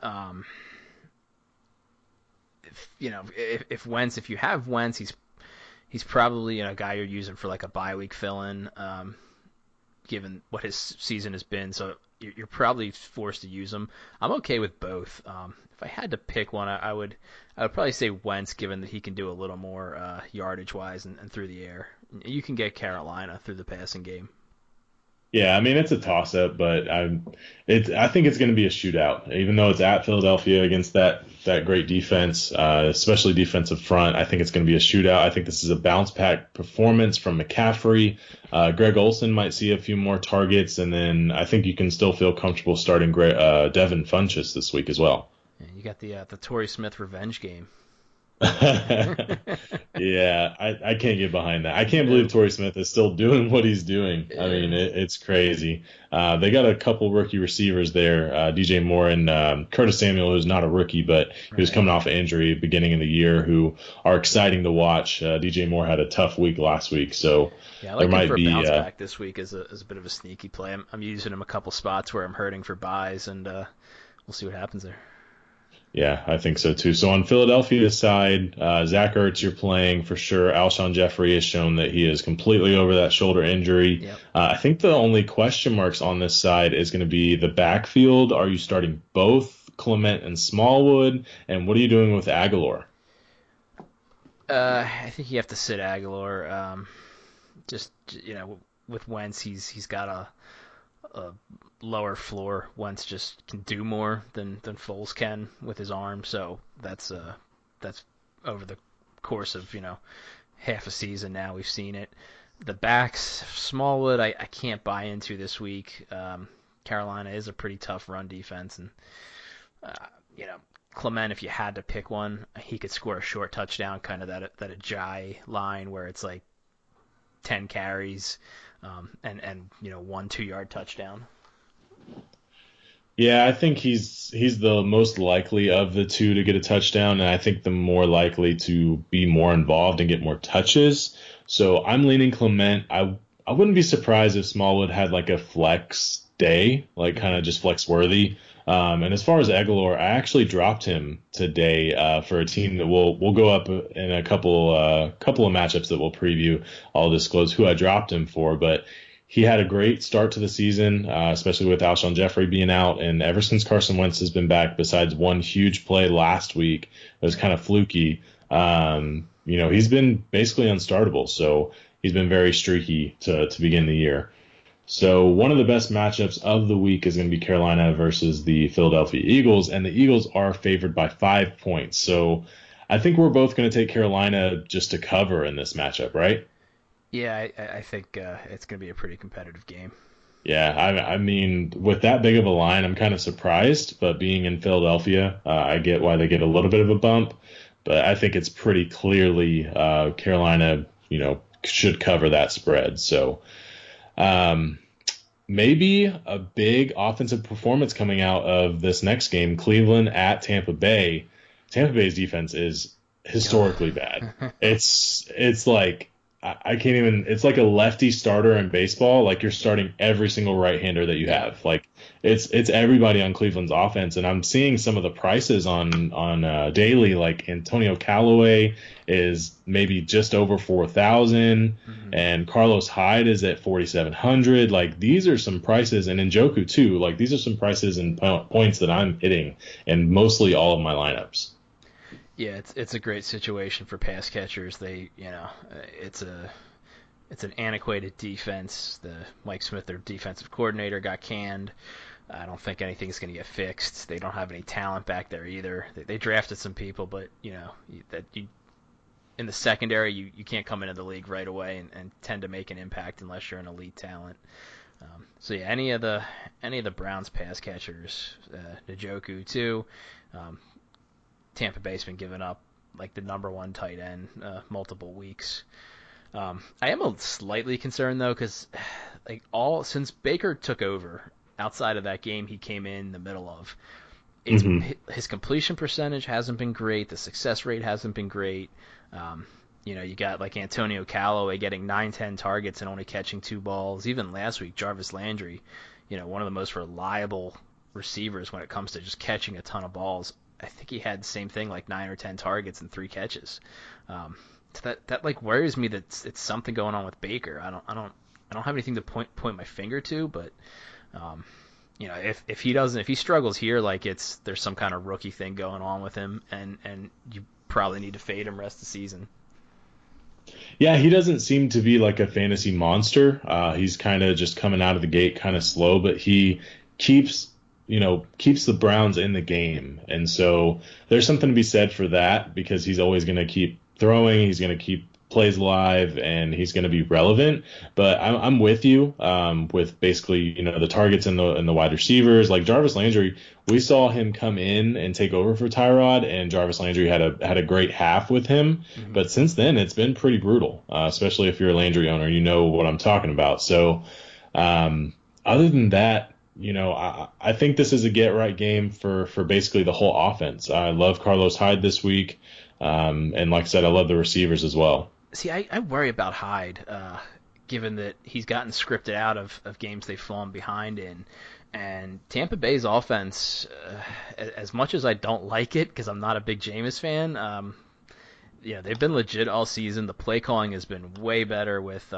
if you have Wentz, he's probably a guy you're using for like a bye week fill-in, given what his season has been. So you're probably forced to use him. I'm okay with both. If I had to pick one, I would probably say Wentz, given that he can do a little more yardage wise and through the air. You can get Carolina through the passing game. Yeah, I mean it's a toss-up, but I think it's going to be a shootout, even though it's at Philadelphia against that great defense, especially defensive front. I think it's going to be a shootout. I think this is a bounce-back performance from McCaffrey. Greg Olsen might see a few more targets, and then I think you can still feel comfortable starting Devin Funchess this week as well. Yeah, you got the Torrey Smith revenge game. Yeah, I can't get behind that. I can't believe Torrey Smith is still doing what he's doing. I mean, it's crazy. They got a couple rookie receivers there, DJ Moore and Curtis Samuel, who's not a rookie, but he was coming off an injury beginning of the year, who are exciting to watch. DJ Moore had a tough week last week, so Yeah, I like there him might for a be. bounce back this week as a bit of a sneaky play. I'm using him a couple spots where I'm hurting for buys, and we'll see what happens there. Yeah, I think so too. So on Philadelphia's side, Zach Ertz, you're playing for sure. Alshon Jeffrey has shown that he is completely over that shoulder injury. Yep. I think the only question marks on this side is going to be the backfield. Are you starting both Clement and Smallwood? And what are you doing with Aguilar? I think you have to sit Aguilar. Just with Wentz, he's got a lower floor. Wentz just can do more than Foles can with his arm. So that's over the course of half a season now we've seen it. The backs, Smallwood, I can't buy into this week. Carolina is a pretty tough run defense, and Clement, if you had to pick one, he could score a short touchdown, kind of that Ajayi line where it's like 10 carries, and 1 2-yard touchdown. Yeah, I think he's the most likely of the two to get a touchdown, and I think the more likely to be more involved and get more touches. So I'm leaning Clement. I wouldn't be surprised if Smallwood had like a flex day, like kind Hmm. of just flex worthy. And as far as Aguilar, I actually dropped him today for a team that we'll go up in a couple of matchups that we'll preview. I'll disclose who I dropped him for, but he had a great start to the season, especially with Alshon Jeffrey being out. And ever since Carson Wentz has been back, besides one huge play last week, it was kind of fluky. He's been basically unstartable. So he's been very streaky to begin the year. So one of the best matchups of the week is going to be Carolina versus the Philadelphia Eagles, and the Eagles are favored by 5 points. So I think we're both going to take Carolina just to cover in this matchup, right? Yeah, I think it's going to be a pretty competitive game. Yeah, I mean, with that big of a line, I'm kind of surprised, but being in Philadelphia, I get why they get a little bit of a bump, but I think it's pretty clearly Carolina, should cover that spread. So um, maybe a big offensive performance coming out of this next game, Cleveland at Tampa Bay. Tampa Bay's defense is historically bad. Ugh. It's like I can't even. It's like a lefty starter in baseball. Like you're starting every single right-hander that you Yep. have. Like it's everybody on Cleveland's offense, and I'm seeing some of the prices on daily. Like Antonio Callaway is maybe just over 4,000, Hmm. and Carlos Hyde is at 4,700. Like these are some prices, and Njoku too. Like these are some prices and points that I'm hitting, and mostly all of my lineups. Yeah, it's a great situation for pass catchers. It's it's an antiquated defense. The Mike Smith, their defensive coordinator, got canned. I don't think anything's going to get fixed. They don't have any talent back there either. They drafted some people, but in the secondary, you can't come into the league right away and tend to make an impact unless you're an elite talent. So yeah, any of the Browns pass catchers, Njoku too. Um, Tampa Bay's been giving up like the number one tight end multiple weeks. I am slightly concerned though because like all since Baker took over, outside of that game he came in the middle of, it's Hmm. his completion percentage hasn't been great. The success rate hasn't been great. Um, you got like Antonio Callaway getting 9, 10 targets and only catching two balls. Even last week, Jarvis Landry, one of the most reliable receivers when it comes to just catching a ton of balls. I think he had the same thing, like 9 or 10 targets and 3 catches. Um, so that like worries me that it's something going on with Baker. I don't have anything to point my finger to, but um, if he struggles here, like there's some kind of rookie thing going on with him, and you probably need to fade him rest of the season. Yeah, he doesn't seem to be like a fantasy monster. He's kind of just coming out of the gate kind of slow, but he keeps, keeps the Browns in the game. And so there's something to be said for that because he's always going to keep throwing. He's going to keep plays alive and he's going to be relevant. But I'm with you with basically, the targets and the wide receivers like Jarvis Landry. We saw him come in and take over for Tyrod, and Jarvis Landry had a great half with him. Hmm. But since then, it's been pretty brutal, especially if you're a Landry owner. You know what I'm talking about. So, other than that, I think this is a get right game for basically the whole offense. I love Carlos Hyde this week, and like I said, I love the receivers as well. See, I worry about Hyde, given that he's gotten scripted out of games they've fallen behind in. And Tampa Bay's offense, as much as I don't like it, because I'm not a big Jameis fan, they've been legit all season. The play calling has been way better with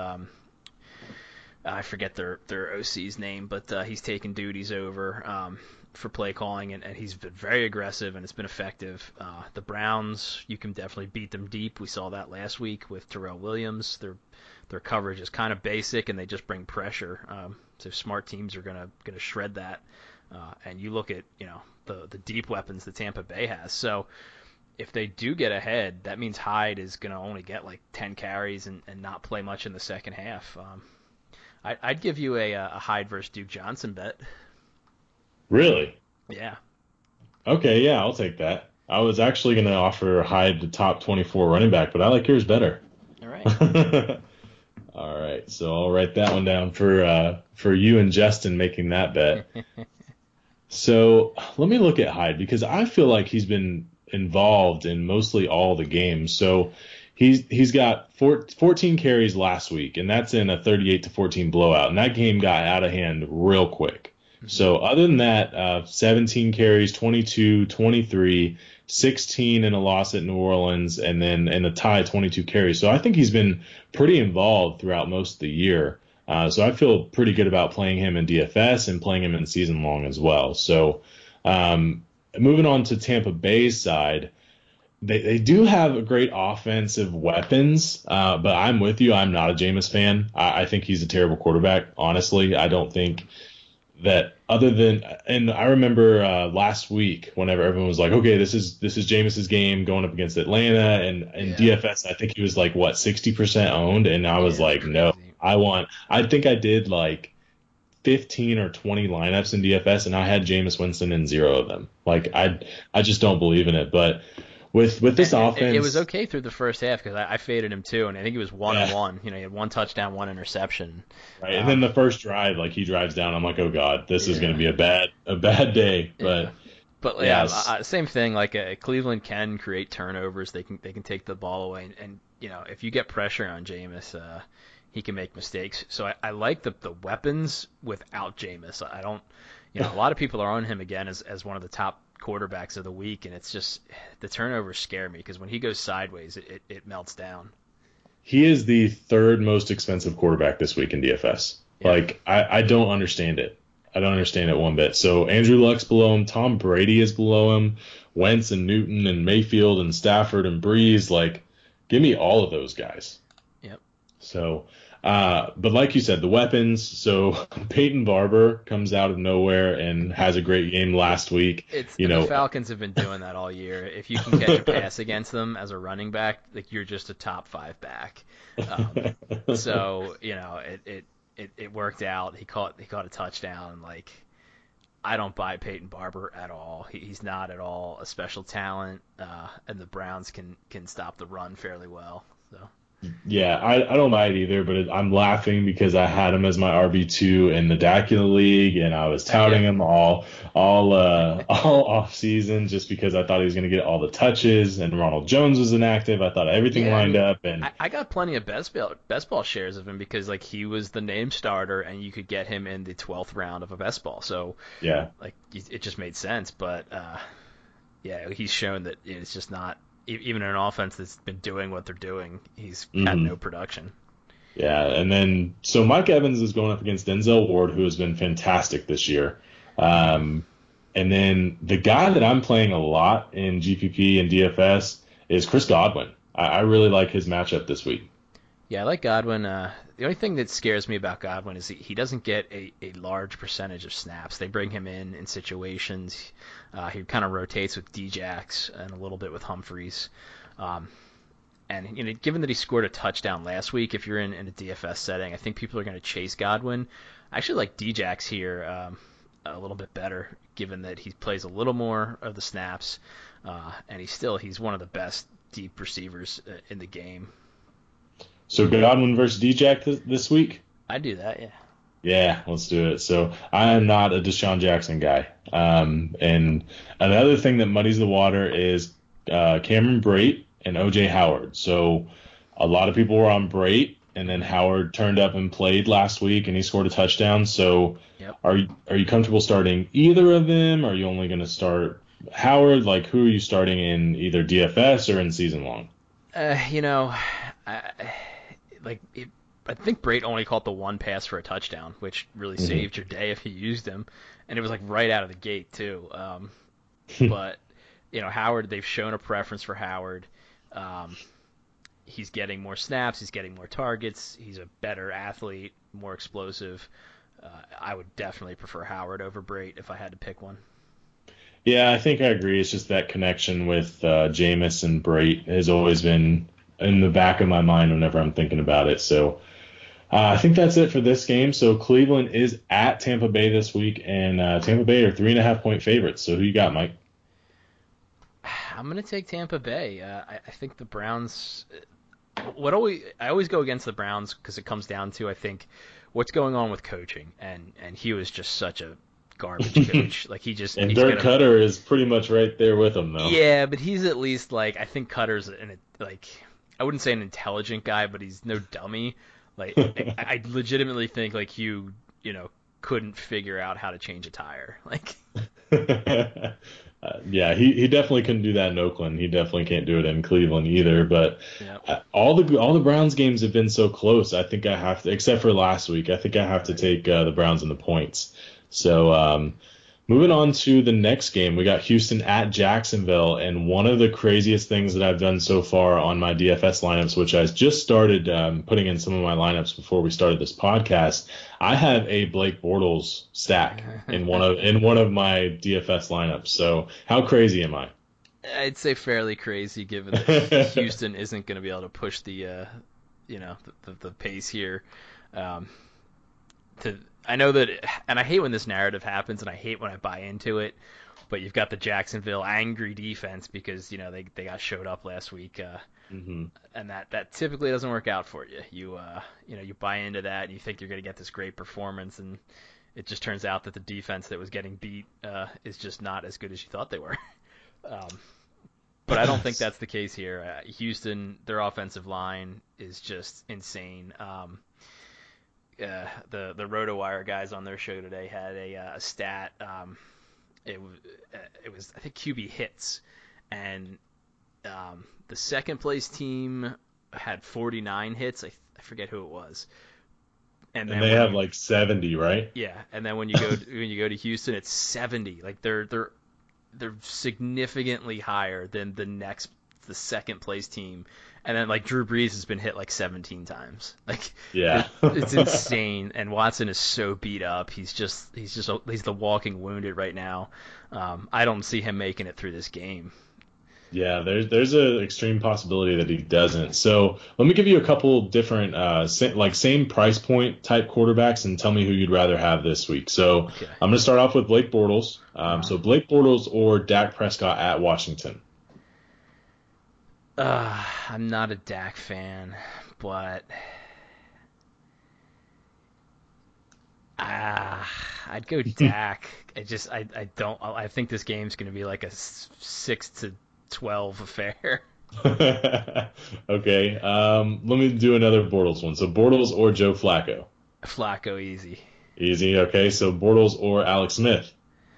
I forget their OC's name, but he's taken duties over for play calling, and he's been very aggressive, and it's been effective. The Browns, you can definitely beat them deep. We saw that last week with Terrell Williams. Their coverage is kind of basic, and they just bring pressure. So smart teams are gonna shred that. And you look at the deep weapons that Tampa Bay has. So if they do get ahead, that means Hyde is going to only get like 10 carries and not play much in the second half. I'd give you a Hyde versus Duke Johnson bet. Really? Yeah. Okay, yeah, I'll take that. I was actually going to offer Hyde the top 24 running back, but I like yours better. All right. All right, so I'll write that one down for you and Justin making that bet. So let me look at Hyde because I feel like he's been involved in mostly all the games. So he's got 14 carries last week, and that's in a 38-14 blowout. And that game got out of hand real quick. Hmm. So other than that, 17 carries, 22, 23, 16 in a loss at New Orleans, and then in a tie, 22 carries. So I think he's been pretty involved throughout most of the year. So I feel pretty good about playing him in DFS and playing him in season long as well. So um, moving on to Tampa Bay's side, they do have a great offensive weapons, but I'm with you. I'm not a Jameis fan. I think he's a terrible quarterback. Honestly, I don't think that other than and I remember last week whenever everyone was like, okay, this is Jameis's game going up against Atlanta and Yeah. DFS. I think he was like what 60% owned, and I was Yeah, like, no, crazy. I think I did like 15 or 20 lineups in DFS, and I had Jameis Winston in zero of them. Like I just don't believe in it. But with this It was offense, okay through the first half because I faded him too, and I think he was one and yeah, one. You know, he had one touchdown, one interception. right. And then Um, the first drive, like he drives down, I'm like, oh God, this is going yeah, to be a bad day. yeah. But But yeah, yes, same thing. Like Cleveland can create turnovers. They can take the ball away, and you know if you get pressure on Jameis, he can make mistakes. So I like the weapons without Jameis. I don't. You know, a lot of people are on him again as one of the top quarterbacks of the week, and it's just the turnovers scare me because when he goes sideways, it melts down. he is the third most expensive quarterback this week in DFS. Yeah. Like I don't understand it. I don't understand it one bit. So Andrew Luck's below him. Tom Brady is below him. Wentz and Newton and Mayfield and Stafford and Breeze. Like, give me all of those guys. Yep. So, but like you said, the weapons. So Peyton Barber comes out of nowhere and has a great game last week. It's You the know, Falcons have been doing that all year. If you can catch a pass against them as a running back, like you're just a top five back. Um, so you know it worked out. He caught a touchdown. Like I don't buy Peyton Barber at all. He's not at all a special talent, and the Browns can stop the run fairly well. So Yeah, I don't mind either, but I'm laughing because I had him as my RB2 in the Dacula League, and I was touting yep. him all off season just because I thought he was going to get all the touches, and Ronald Jones was inactive. I thought everything Yeah, I lined mean, up, and I got plenty of best ball shares of him because like he was the name starter and you could get him in the 12th round of a best ball. So yeah. like it just made sense. But yeah, he's shown that it's just not even in an offense that's been doing what they're doing. He's had no hmm production. Yeah, and then so Mike Evans is going up against Denzel Ward, who has been fantastic this year. Hmm. Um, and then the guy that I'm playing a lot in GPP and DFS is Chris Godwin. I really like his matchup this week. Yeah, I like Godwin. The only thing that scares me about Godwin is he doesn't get a large percentage of snaps. They bring him in situations. He kind of rotates with Djax and a little bit with Humphreys. Um, and you know, given that he scored a touchdown last week, if you're in a DFS setting, I think people are going to chase Godwin. I actually like Djax here a little bit better, given that he plays a little more of the snaps, and he's one of the best deep receivers in the game. So Godwin versus DJ this week? I do that, yeah. Yeah, let's do it. So I am not a Deshaun Jackson guy. And another thing that muddies the water is Cameron Brate and OJ Howard. So a lot of people were on Brate, and then Hmm. Howard turned up and played last week, and he scored a touchdown. So Yep. are you comfortable starting either of them? Are you only going to start Howard? Like, who are you starting in either DFS or in season long? You know, I, like it, I think Brate only caught the one pass for a touchdown, which really hmm saved your day if you used him, and it was like right out of the gate too. But you know, Howard, they've shown a preference for Howard. Um, he's getting more snaps, he's getting more targets, he's a better athlete, more explosive. I would definitely prefer Howard over Brate if I had to pick one. Yeah, I think I agree. It's just that connection with Jameis and Brait has always been in the back of my mind whenever I'm thinking about it. So I think that's it for this game. So Cleveland is at Tampa Bay this week, and Tampa Bay are 3.5 point favorites. So who you got, Mike? I'm gonna take Tampa Bay. I think the Browns. I always go against the Browns because it comes down to I think what's going on with coaching, and he was just such a garbage coach. Like And he's Dirk gonna. Cutter is pretty much right there with him, though. Yeah, but he's at least like I think Cutter's like I wouldn't say an intelligent guy, but he's no dummy. Like I legitimately think like couldn't figure out how to change a tire. Like Yeah, he definitely couldn't do that in Oakland. He definitely can't do it in Cleveland either. But yeah. all the Browns games have been so close. I think I have to, except for last week, I think I have to take the Browns in the points. So moving on to the next game, we got Houston at Jacksonville, and one of the craziest things that I've done so far on my DFS lineups, which I just started putting in some of my lineups before we started this podcast, I have a Blake Bortles stack in one of my DFS lineups. So how crazy am I? I'd say fairly crazy, given that Houston isn't going to be able to push the pace here. I know that, and I hate when this narrative happens, and I hate when I buy into it. But you've got the Jacksonville angry defense because they got showed up last week, and that typically doesn't work out for you. You buy into that, and you think you're going to get this great performance, and it just turns out that the defense that was getting beat is just not as good as you thought they were. But I don't think that's the case here. Houston, their offensive line is just insane. The RotoWire guys on their show today had a stat. It was I think QB hits, and the second place team had 49 hits. I forget who it was. And they have like 70, right? Yeah, and then when you go to Houston, it's 70. Like they're significantly higher than the second place team. And then like Drew Brees has been hit like 17 times. Like yeah, it's insane. And Watson is so beat up. He's the walking wounded right now. I don't see him making it through this game. Yeah, there's an extreme possibility that he doesn't. So let me give you a couple different same price point type quarterbacks and tell me who you'd rather have this week. So okay. I'm going to start off with Blake Bortles. So Blake Bortles or Dak Prescott at Washington. I'm not a Dak fan, but I'd go Dak. I think this game's going to be like a 6-12 affair. Okay. Let me do another Bortles one. So Bortles or Joe Flacco? Flacco, easy. Easy. Okay. So Bortles or Alex Smith?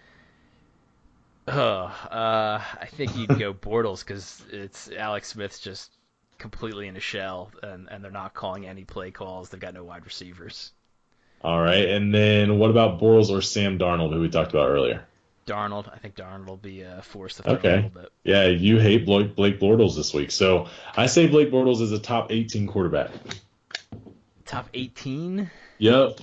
I think you'd go Bortles because it's Alex Smith's just completely in a shell, and they're not calling any play calls. They've got no wide receivers. All right, and then what about Bortles or Sam Darnold, who we talked about earlier? Darnold. I think Darnold will be forced to throw a little bit. Yeah, you hate Blake Bortles this week, so I say Blake Bortles is a top 18 quarterback. Top 18? Yep.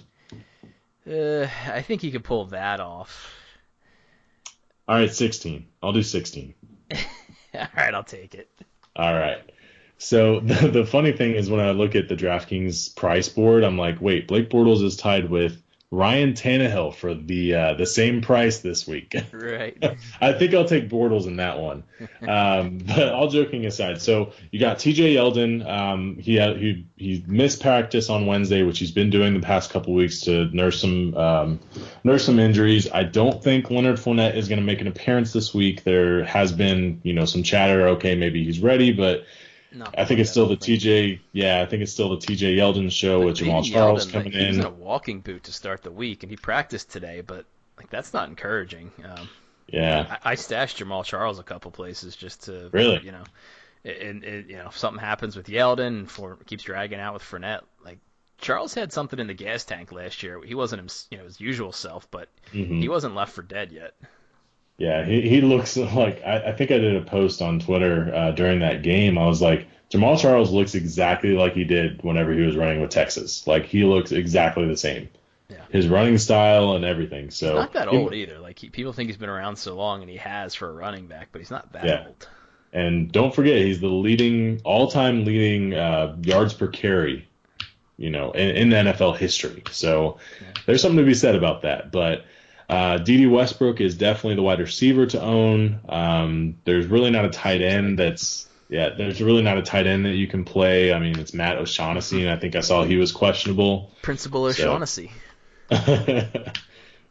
I think he could pull that off. All right, 16. I'll do 16. All right, I'll take it. All right. So the funny thing is when I look at the DraftKings price board, I'm like, wait, Blake Bortles is tied with Ryan Tannehill for the same price this week. Right. I think I'll take Bortles in that one. But all joking aside, so you got TJ Yeldon. He missed practice on Wednesday, which he's been doing the past couple weeks to nurse some injuries. I don't think Leonard Fournette is going to make an appearance this week. There has been some chatter. Okay, maybe he's ready, but I think it's still the TJ. Yeah, I think it's still the TJ Yeldon show with Jamal Charles coming in. He was in a walking boot to start the week, and he practiced today, but that's not encouraging. Yeah, I stashed Jamal Charles a couple places just to really, if something happens with Yeldon and keeps dragging out with Fournette, like Charles had something in the gas tank last year. He wasn't his usual self, but he wasn't left for dead yet. Yeah, he looks like I think I did a post on Twitter during that game. I was like, Jamal Charles looks exactly like he did whenever he was running with Texas. Like he looks exactly the same. Yeah. His running style and everything. So he's not that old either. Like people think he's been around so long, and he has for a running back, but he's not that old. And don't forget, he's the all-time leading yards per carry, in NFL history. So there's something to be said about that. But Dede Westbrook is definitely the wide receiver to own. There's really not a tight end there's really not a tight end that you can play. I mean, it's Matt O'Shaughnessy, and I think I saw he was questionable. Principal O'Shaughnessy.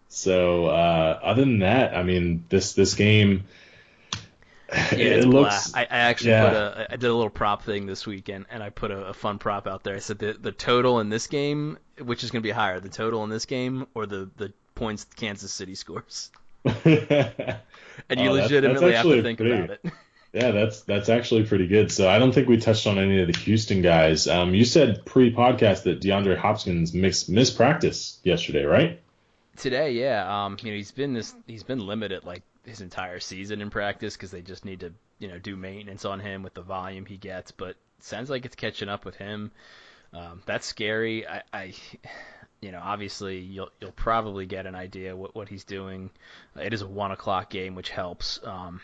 So other than that, I mean, this game, Yeah, it's it blah. looks, I actually yeah. I did a little prop thing this weekend, and I put a fun prop out there. I said the total in this game, which is going to be higher, the total in this game or the points Kansas City scores, and you Oh, that's legitimately have to actually a think about pretty, it. yeah, that's actually pretty good. So I don't think we touched on any of the Houston guys. You said pre-podcast that DeAndre Hopkins missed practice yesterday, right? Today, yeah, he's been limited like his entire season in practice because they just need to do maintenance on him with the volume he gets. But it sounds like it's catching up with him. That's scary. Obviously you'll probably get an idea what he's doing. It is a 1 o'clock game, which helps.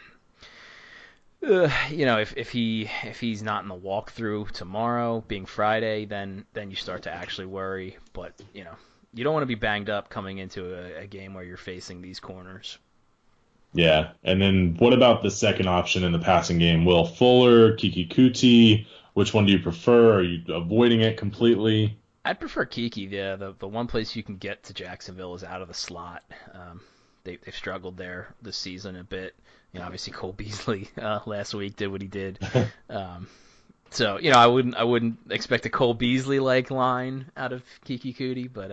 If he's not in the walkthrough tomorrow, being Friday, then you start to actually worry. But you don't want to be banged up coming into a game where you're facing these corners. Yeah. And then what about the second option in the passing game? Will Fuller, Kiki Kuti, which one do you prefer? Are you avoiding it completely? I'd prefer Kiki. The one place you can get to Jacksonville is out of the slot. They've struggled there this season a bit. Obviously Cole Beasley last week did what he did. Um, so I wouldn't expect a Cole Beasley like line out of Kiki Kuti, but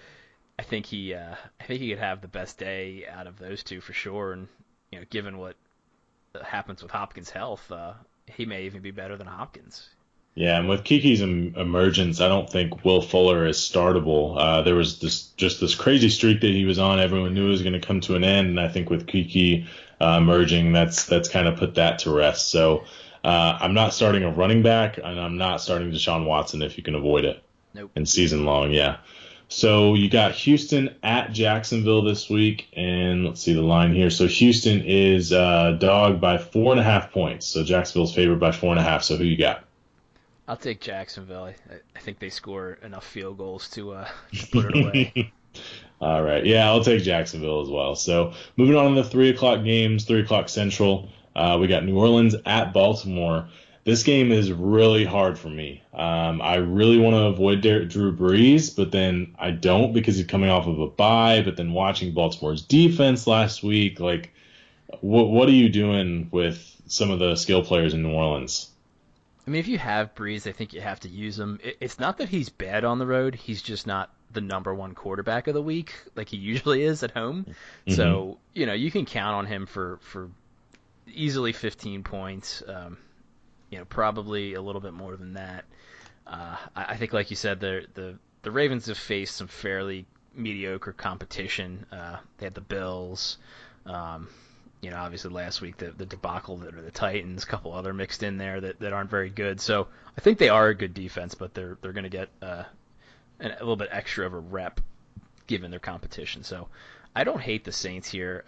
I think he could have the best day out of those two for sure. And given what happens with Hopkins' health, he may even be better than Hopkins. Yeah, and with Kiki's emergence, I don't think Will Fuller is startable. There was this crazy streak that he was on. Everyone knew it was going to come to an end, and I think with Kiki emerging, that's kind of put that to rest. So I'm not starting a running back, and I'm not starting Deshaun Watson if you can avoid it Nope. in season long. Yeah. So you got Houston at Jacksonville this week, and let's see the line here. So Houston is dog by 4.5 points. So Jacksonville's favored by 4.5. So who you got? I'll take Jacksonville. I think they score enough field goals to put it away. All right. Yeah, I'll take Jacksonville as well. So moving on to the 3 o'clock games, 3 o'clock Central. We got New Orleans at Baltimore. This game is really hard for me. I really want to avoid Drew Brees, but then I don't because he's coming off of a bye. But then watching Baltimore's defense last week, like, what are you doing with some of the skill players in New Orleans? I mean, if you have Breeze, I think you have to use him. It's not that he's bad on the road; he's just not the number one quarterback of the week like he usually is at home. Hmm. So you can count on him for easily 15 points. Probably a little bit more than that. I think, like you said, the Ravens have faced some fairly mediocre competition. They had the Bills. Um, Obviously last week the debacle that are the Titans, a couple other mixed in there that aren't very good. So I think they are a good defense, but they're going to get a little bit extra of a rep given their competition. So I don't hate the Saints here.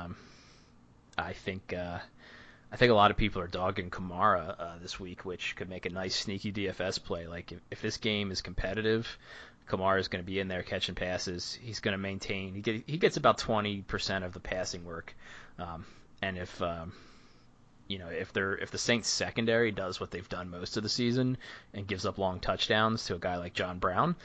I think I think a lot of people are dogging Kamara this week, which could make a nice sneaky DFS play. Like if this game is competitive, Kamara is going to be in there catching passes. He's going to maintain. He gets about 20% of the passing work, and if the Saints secondary does what they've done most of the season and gives up long touchdowns to a guy like John Brown,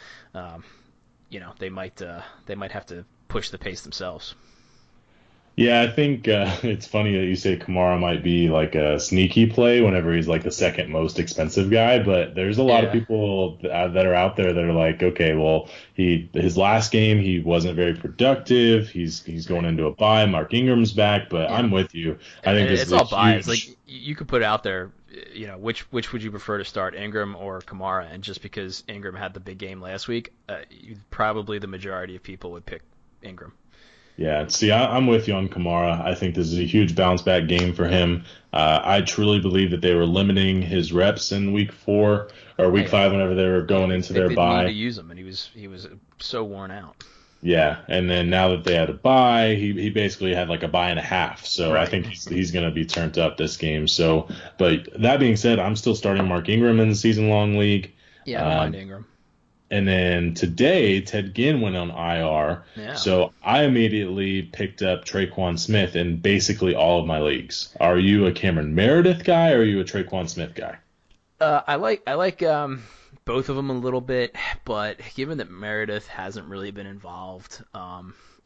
they might have to push the pace themselves. Yeah, I think it's funny that you say Kamara might be like a sneaky play whenever he's like the second most expensive guy, but there's a lot of Yeah, people that are out there that are like, okay, well, his last game he wasn't very productive. He's going into a bye. Mark Ingram's back, but yeah. I'm with you. I think this is It's a all biased. Like huge. you could put out there, which would you prefer to start, Ingram or Kamara? And just because Ingram had the big game last week, probably the majority of people would pick Ingram. Yeah, see, I'm with you on Kamara. I think this is a huge bounce back game for him. I truly believe that they were limiting his reps in week 4 or Oh week yeah, five whenever they were yeah. going into They their didn't need to bye. use him, and he was so worn out. Yeah, and then now that they had a bye, he basically had like a bye and a half. So I Right. think he's going to be turned up this game. So, but that being said, I'm still starting Mark Ingram in the season long league. Yeah, I don't mind Um, Ingram. and then today, Ted Ginn went on IR. Yeah. So I immediately picked up Traquan Smith in basically all of my leagues. Are you a Cameron Meredith guy or are you a Traquan Smith guy? I like both of them a little bit, but given that Meredith hasn't really been involved,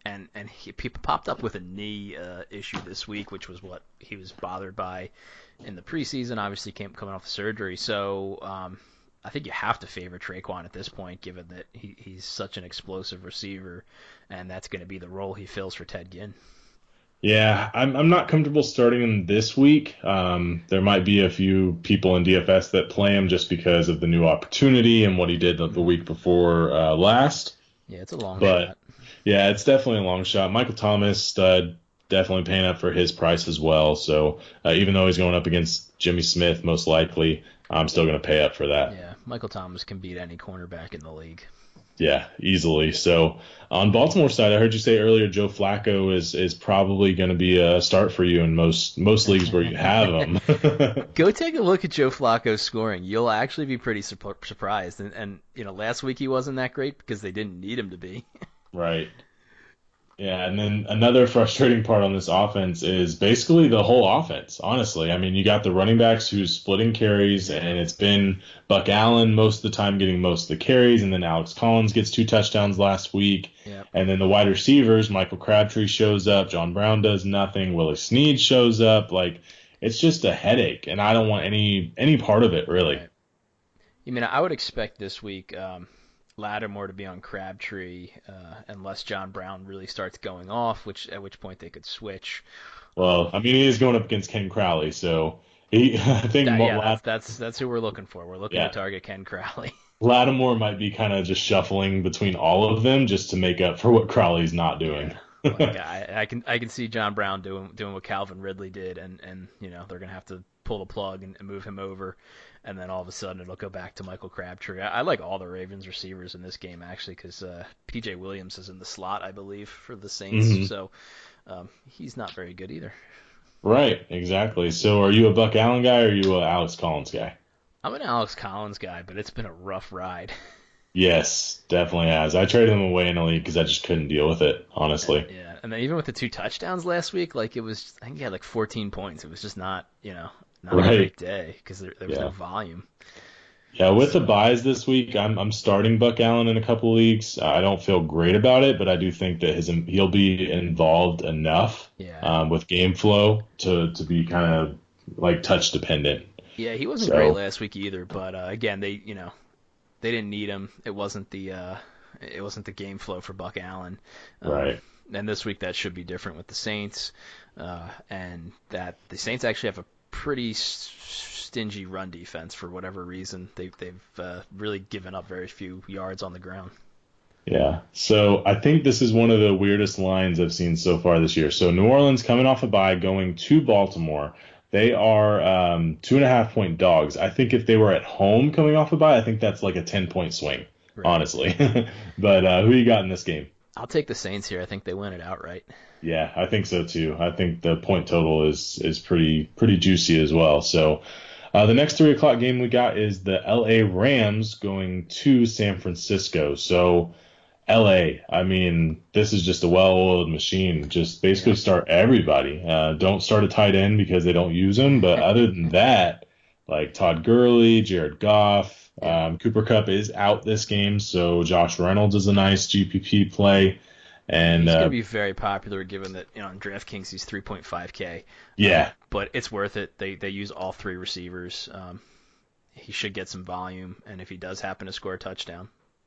and he popped up with a knee issue this week, which was what he was bothered by in the preseason. Obviously, coming off the surgery, so I think you have to favor Traquan at this point, given that he's such an explosive receiver, and that's going to be the role he fills for Ted Ginn. Yeah, I'm not comfortable starting him this week. There might be a few people in DFS that play him just because of the new opportunity and what he did the week before last. Yeah, it's a long But shot. yeah, it's definitely a long shot. Michael Thomas, stud, definitely paying up for his price as well. So even though he's going up against Jimmy Smith, most likely, I'm still going to pay up for that. Yeah, Michael Thomas can beat any cornerback in the league. Yeah, easily. So on Baltimore side, I heard you say earlier Joe Flacco is probably going to be a start for you in most leagues where you have him. Go take a look at Joe Flacco's scoring. You'll actually be pretty surprised. And last week he wasn't that great because they didn't need him to be. Right. Yeah, and then another frustrating part on this offense is basically the whole offense, honestly. I mean, you got the running backs who's splitting carries, and it's been Buck Allen most of the time getting most of the carries, and then Alex Collins gets 2 touchdowns last week. Yep. And then the wide receivers, Michael Crabtree shows up, John Brown does nothing, Willie Snead shows up. Like, it's just a headache, and I don't want any part of it, really. Right. I would expect this week Lattimore to be on Crabtree unless John Brown really starts going off, at which point they could switch. Well, I mean, he is going up against Ken Crowley, so I think that's who we're looking for. We're looking to target Ken Crowley. Lattimore might be kind of just shuffling between all of them just to make up for what Crowley's not doing. I can see John Brown doing what Calvin Ridley did, and they're gonna have to pull the plug and move him over, and then all of a sudden it'll go back to Michael Crabtree. I like all the Ravens receivers in this game actually because P.J. Williams is in the slot, I believe, for the Saints, so he's not very good either. Right, exactly. So are you a Buck Allen guy or are you a Alex Collins guy? I'm an Alex Collins guy, but it's been a rough ride. Yes, definitely has. I traded him away in a league because I just couldn't deal with it, honestly. Yeah, and then even with the 2 touchdowns last week, I think he had 14 points. It was just not a great day because there was no volume. Yeah, with the buys this week, I'm starting Buck Allen in a couple of leagues. I don't feel great about it, but I do think that he'll be involved enough with game flow to be kind of like touch dependent. Yeah, he wasn't great last week either, but again, they didn't need him. It wasn't the game flow for Buck Allen. Right. And this week that should be different with the Saints, and that the Saints actually have a pretty stingy run defense for whatever reason. They've really given up very few yards on the ground. Yeah. So I think this is one of the weirdest lines I've seen so far this year. So New Orleans coming off a bye, going to Baltimore. They are 2.5-point dogs. I think if they were at home coming off a bye, I think that's like a 10-point swing, honestly. But who you got in this game? I'll take the Saints here. I think they win it outright. Yeah, I think so too. I think the point total is pretty juicy as well. So the next 3 o'clock game we got is the LA Rams going to San Francisco. So LA, I mean, this is just a well-oiled machine. Just basically start everybody. Don't start a tight end because they don't use them. But other than that, like Todd Gurley, Jared Goff, Cooper Kupp is out this game, so Josh Reynolds is a nice GPP play. And he's going to be very popular given that on DraftKings he's 3.5K. Yeah. But it's worth it. They use all 3 receivers. He should get some volume, and if he does happen to score a touchdown.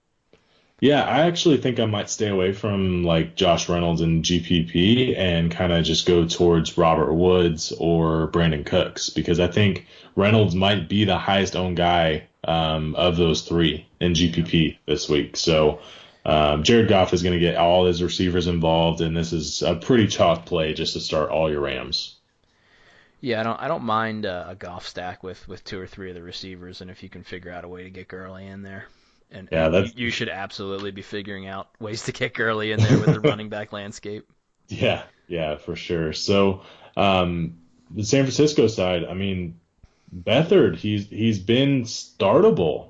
Yeah, I actually think I might stay away from like Josh Reynolds and GPP and kind of just go towards Robert Woods or Brandon Cooks because I think Reynolds might be the highest owned guy of those 3 in GPP this week. So Jared Goff is going to get all his receivers involved, and this is a pretty chalk play just to start all your Rams. Yeah, I don't mind a Goff stack with 2 or 3 of the receivers, and if you can figure out a way to get Gurley in there. And you should absolutely be figuring out ways to get Gurley in there with the running back landscape. Yeah, for sure. So the San Francisco side, I mean, Beathard, he's been startable.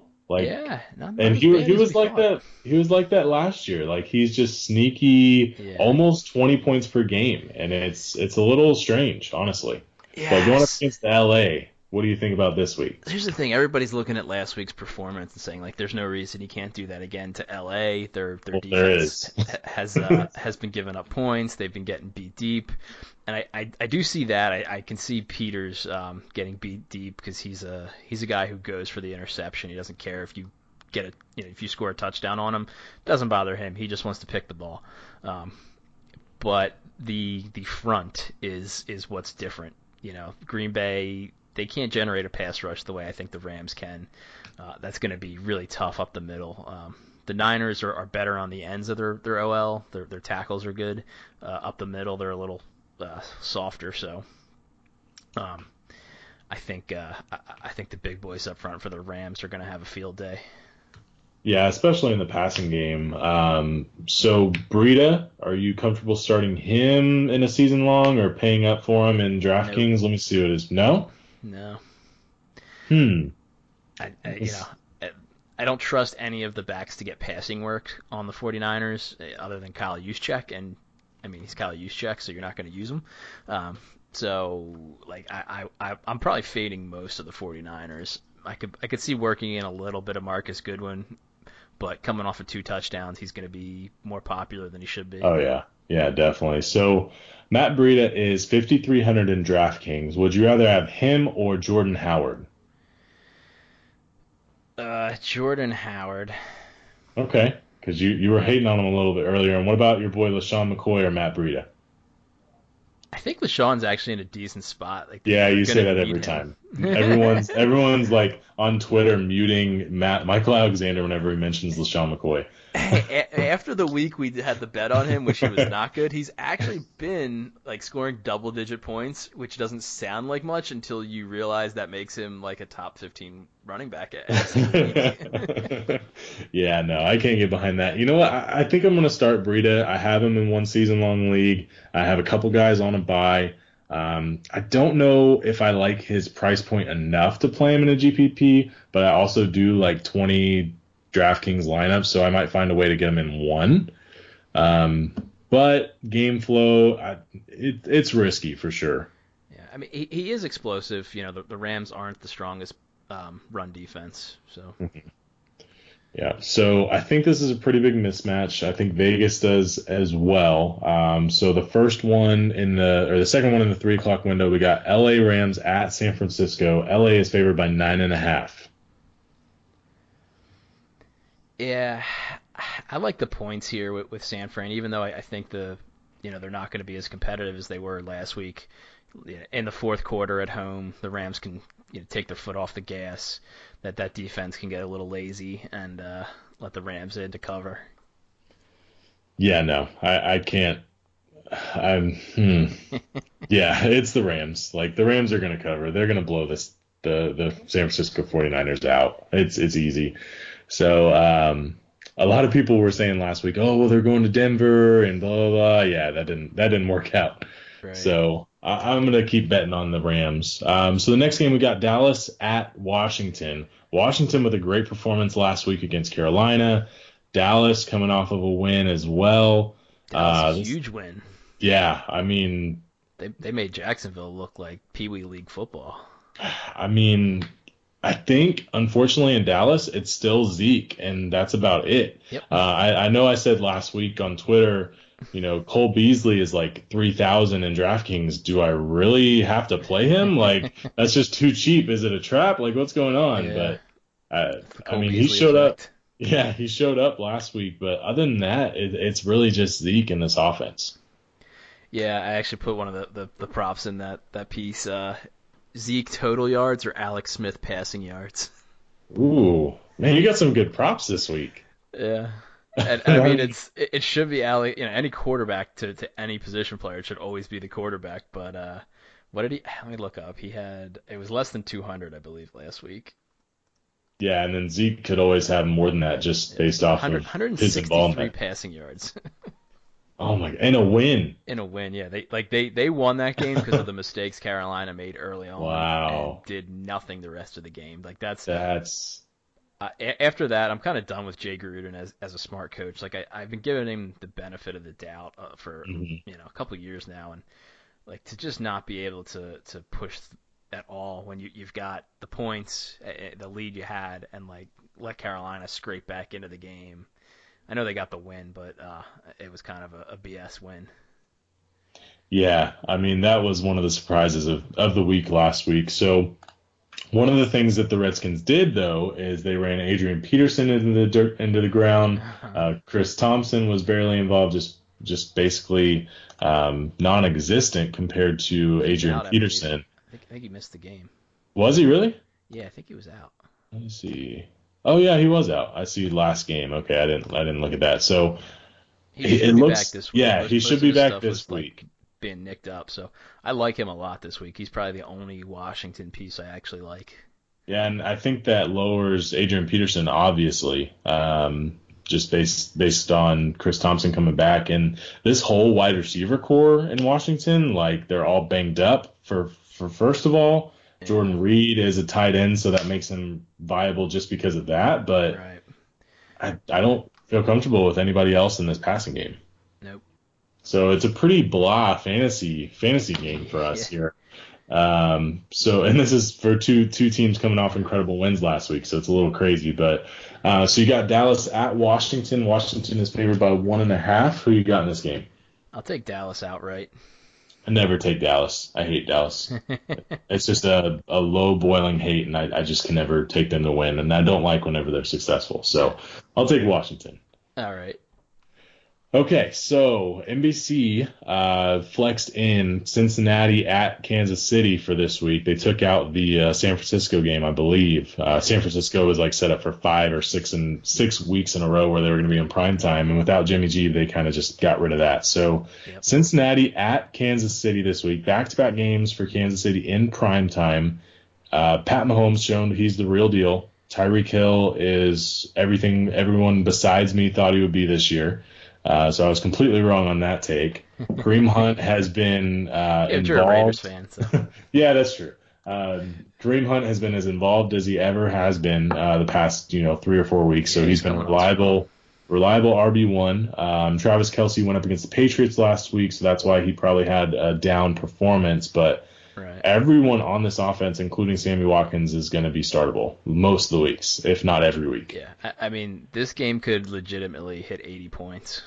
And he was like that. He was like that last year. Like he's just sneaky, almost 20 points per game, and it's a little strange, honestly. Yeah. But going up against LA, What do you think about this week? Here's the thing: everybody's looking at last week's performance and saying like, "There's no reason he can't do that again." To LA, their Well, there defense is. has been giving up points. They've been getting beat deep, and I do see that. I can see Peters getting beat deep because he's a guy who goes for the interception. He doesn't care if you if you score a touchdown on him, it doesn't bother him. He just wants to pick the ball. Um, but the front is what's different. Green Bay, they can't generate a pass rush the way I think the Rams can. That's going to be really tough up the middle. The Niners are better on the ends of their OL. Their tackles are good. Up the middle, they're a little softer. So um, I think the big boys up front for the Rams are going to have a field day. Yeah, especially in the passing game. So Breida, are you comfortable starting him in a season long or paying up for him in Nope. DraftKings? Let me see what it is. No? No. Hmm. I, I you know I I don't trust any of the backs to get passing work on the 49ers other than Kyle Juszczyk, and I mean he's Kyle Juszczyk, so you're not going to use him. So like I'm probably fading most of the 49ers. I could see working in a little bit of Marcus Goodwin, but coming off of 2 touchdowns, he's going to be more popular than he should be. Oh yeah. Yeah, definitely. So Matt Breida is 5,300 in DraftKings. Would you rather have him or Jordan Howard? Jordan Howard. Okay. Because you were hating on him a little bit earlier. And what about your boy LaShawn McCoy or Matt Breida? I think LaShawn's actually in a decent spot. Like Yeah, they're you going say to that need every him. time. Everyone's like on Twitter muting Michael Alexander whenever he mentions LaShawn McCoy. After the week we had the bet on him, which he was not good, he's actually been like scoring double-digit points, which doesn't sound like much until you realize that makes him like a top 15 running back at single week. Yeah, no, I can't get behind that. You know what? I think I'm gonna start Breida. I have him in one season long league. I have a couple guys on a buy. I don't know if I like his price point enough to play him in a GPP, but I also do like 20 DraftKings lineups, so I might find a way to get him in one. Um, but game flow, it's risky for sure. Yeah, I mean he is explosive. The Rams aren't the strongest run defense, so Yeah, so I think this is a pretty big mismatch. I think Vegas does as well. So the first one or the second one in the 3 o'clock window, we got LA Rams at San Francisco. LA is favored by 9.5. yeah, I like the points here with San Fran, even though I think they're not going to be as competitive as they were last week. In the fourth quarter at home, the Rams can take their foot off the gas. That defense can get a little lazy and let the Rams in to cover. Yeah, no, I can't. I'm. Yeah, it's the Rams. Like the Rams are going to cover. They're going to blow the San Francisco 49ers out. It's easy. So a lot of people were saying last week, oh well, they're going to Denver and blah blah blah. Yeah, that didn't work out. Right. So I'm gonna keep betting on the Rams. So the next game we got Dallas at Washington. Washington with a great performance last week against Carolina. Dallas coming off of a win as well. Dallas a This, huge win. yeah, I mean, They made Jacksonville look like Pee Wee League football. I mean, I think unfortunately in Dallas it's still Zeke, and that's about it. Yep. I know I said last week on Twitter, Cole Beasley is like 3,000 in DraftKings. Do I really have to play him? Like that's just too cheap. Is it a trap? Like what's going on? Yeah. But The I Cole mean, he Beasley showed up. effect. Yeah, he showed up last week. But other than that, it's really just Zeke in this offense. Yeah, I actually put one of the props in that piece. Zeke total yards or Alex Smith passing yards. Ooh, man, you got some good props this week. Yeah. And I mean it should be any quarterback to any position player, it should always be the quarterback, but what did he let me look up. It was less than 200 I believe last week. Yeah, and then Zeke could always have more than that just Yeah. based off 100, of his involvement. passing yards Oh my God, and a win. in a win. Yeah, they won that game because of the mistakes Carolina made early on and Wow. did nothing the rest of the game. Like that's That's after that, I'm kind of done with Jay Gruden as a smart coach. Like I've been giving him the benefit of the doubt for mhm. a couple of years now, and like to just not be able to push at all when you've got the points, the lead you had, and like let Carolina scrape back into the game. I know they got the win, but it was kind of a BS win. Yeah, I mean that was one of the surprises of the week last week. So one of the things that the Redskins did though is they ran Adrian Peterson into the ground. Chris Thompson was barely involved, just basically non-existent compared to He was Adrian out, I believe. Peterson. I think he missed the game. Was he really? Yeah, I think he was out. Let me see. Oh yeah, he was out. I see last game. Okay, I didn't look at that. So He should it be looks back this week. yeah, he Most should of be his back stuff this was like week. being nicked up, so I like him a lot this week. He's probably the only Washington piece I actually like. Yeah, and I think that lowers Adrian Peterson obviously, just based on Chris Thompson coming back and this whole wide receiver core in Washington, like they're all banged up. For first of all, Yeah. Jordan Reed is a tight end, so that makes him viable just because of that. But Right. I don't feel comfortable with anybody else in this passing game. Nope. So it's a pretty blah fantasy game for us Yeah. here. And this is for two teams coming off incredible wins last week, so it's a little crazy. But so you got Dallas at Washington. Washington is favored by 1.5. Who you got in this game? I'll take Dallas outright. I never take Dallas. I hate Dallas. It's just a low boiling hate, and I just can never take them to win, and I don't like whenever they're successful. So I'll take Washington. All right. Okay, so NBC flexed in Cincinnati at Kansas City for this week. They took out the San Francisco game, I believe. San Francisco was like set up for 6 weeks in a row where they were going to be in prime time, and without Jimmy G, they kind of just got rid of that. So Yep. Cincinnati at Kansas City this week, back-to-back games for Kansas City in prime time. Pat Mahomes shown he's the real deal. Tyreek Hill is everything everyone besides me thought he would be this year. So I was completely wrong on that take. Kareem Hunt has been Yeah, you're a Raiders involved. fan, so Yeah, that's true. Kareem Hunt has been as involved as he ever has been the past 3 or 4 weeks. So Yeah, he's he's been coming on strong. reliable RB1. Travis Kelce went up against the Patriots last week, so that's why he probably had a down performance. But Right. everyone on this offense, including Sammy Watkins, is going to be startable most of the weeks, if not every week. Yeah. I mean, this game could legitimately hit 80 points.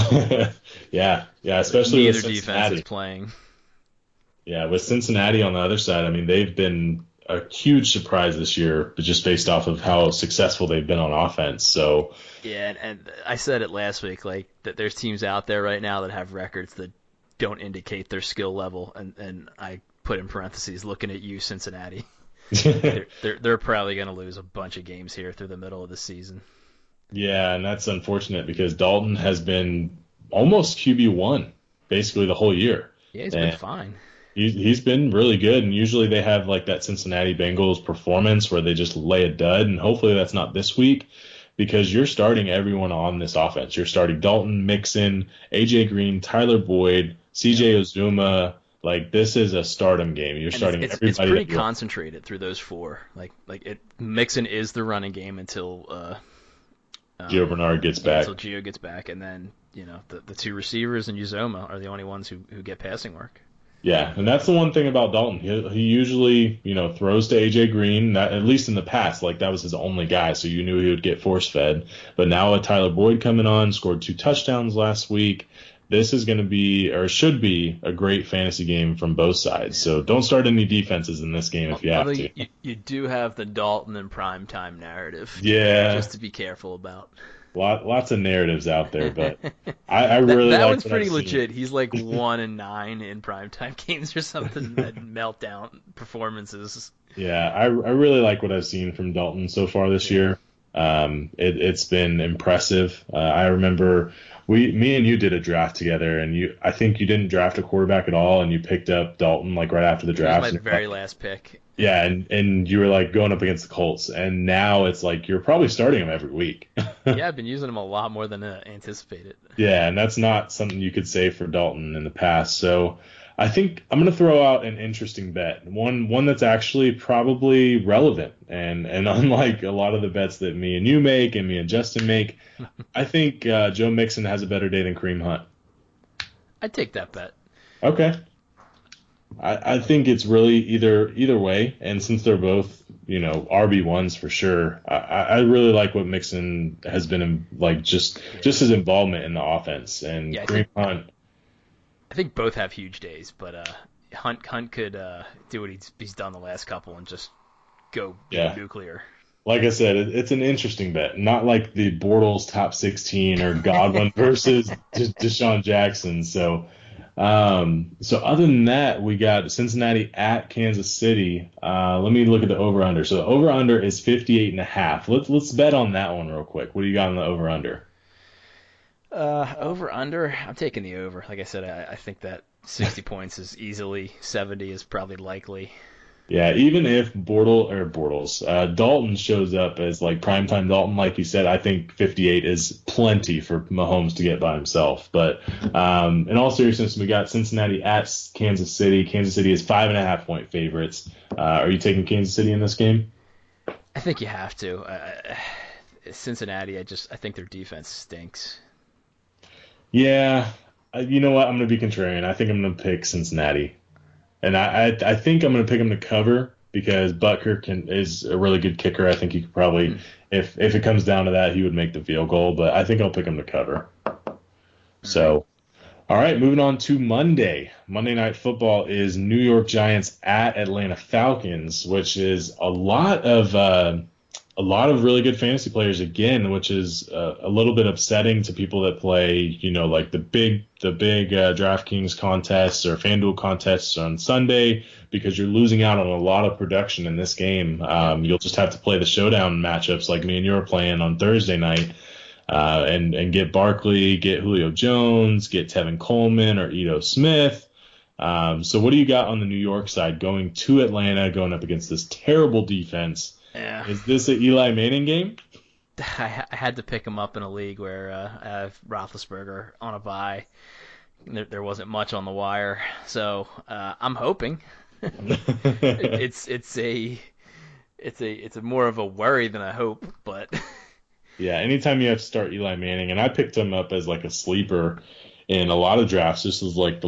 Yeah, especially with Neither defense Cincinnati. is playing. Yeah, with Cincinnati on the other side, I mean, they've been a huge surprise this year, but just based off of how successful they've been on offense. So, Yeah, and I said it last week, like that there's teams out there right now that have records that don't indicate their skill level, and I put in parentheses, looking at you, Cincinnati. They're probably going to lose a bunch of games here through the middle of the season. yeah, and that's unfortunate because Dalton has been almost QB1 basically the whole year. Yeah, he's been fine. He's been really good, and usually they have like that Cincinnati Bengals performance where they just lay a dud, and hopefully that's not this week because you're starting everyone on this offense. You're starting Dalton, Mixon, AJ Green, Tyler Boyd, CJ Uzuma. Like this is a stardom game. You're And starting it's everybody. pretty that you want. concentrated through those four. Mixon is the running game until Gio Bernard gets back. until Gio gets back, and then the two receivers and Uzoma are the only ones who get passing work. Yeah, and that's the one thing about Dalton. He usually, throws to AJ Green. That, at least in the past, like that was his only guy, so you knew he would get force fed. But now with Tyler Boyd coming on, scored 2 touchdowns last week. This is going to be, or should be, a great fantasy game from both sides. So don't start any defenses in this game if you have Although to. you do have the Dalton and primetime narrative, Yeah, just to be careful about. lots of narratives out there, but I really that like one's what pretty I've seen. legit. He's like 1-9 in primetime games or something. That meltdown performances. Yeah, I really like what I've seen from Dalton so far this year. It's been impressive. I remember me and you did a draft together, and I think you didn't draft a quarterback at all, and you picked up Dalton like right after the He draft. was my and very last pick. yeah, and you were like going up against the Colts, and now it's like you're probably starting him every week. Yeah, I've been using him a lot more than anticipated. Yeah, and that's not something you could say for Dalton in the past. So I think I'm going to throw out an interesting bet, one that's actually probably relevant, and unlike a lot of the bets that me and you make and me and Justin make, I think Joe Mixon has a better day than Kareem Hunt. I'd take that bet. Okay. I think it's really either way, and since they're both RB1s for sure, I really like what Mixon has been like just Yeah. his involvement in the offense and Yeah, Kareem Hunt. I think both have huge days, but Hunt could do what he's done the last couple and just go Yeah, nuclear. like I said, it's an interesting bet, not like the Bortles top 16 or Godwin versus Deshaun Jackson. So other than that, we got Cincinnati at Kansas City. Let me look at the over under. So the over under is 58 and a half. Let's bet on that one real quick. What do you got on the over under? Over under. I'm taking the over. Like I said, I think that 60 points is easily 70 is probably likely. Yeah, even if Dalton shows up as like primetime Dalton, like you said, I think 58 is plenty for Mahomes to get by himself. But in all seriousness, we got Cincinnati at Kansas City. Kansas City is 5.5 point favorites. Are you taking Kansas City in this game? I think you have to. Cincinnati, I think their defense stinks. Yeah, you know what? I'm going to be contrarian. I think I'm going to pick Cincinnati. And I think I'm going to pick him to cover because Butker is a really good kicker. I think he could probably, Hmm. if it comes down to that, he would make the field goal. But I think I'll pick him to cover. All right. So, all right, moving on to Monday. Monday Night Football is New York Giants at Atlanta Falcons, which is a lot of really good fantasy players again, which is a little bit upsetting to people that play, like the big DraftKings contests or FanDuel contests on Sunday because you're losing out on a lot of production in this game. Yep. You'll just have to play the showdown matchups like me and you were playing on Thursday night, and get Barkley, get Julio Jones, get Tevin Coleman or Ito Smith. So what do you got on the New York side going to Atlanta, going up against this terrible defense? Yeah. Is this an Eli Manning game? I had to pick him up in a league where I have Roethlisberger on a bye. There wasn't much on the wire, so I'm hoping. It's a more of a worry than a hope, but Yeah, anytime you have to start Eli Manning, and I picked him up as like a sleeper in a lot of drafts. This was like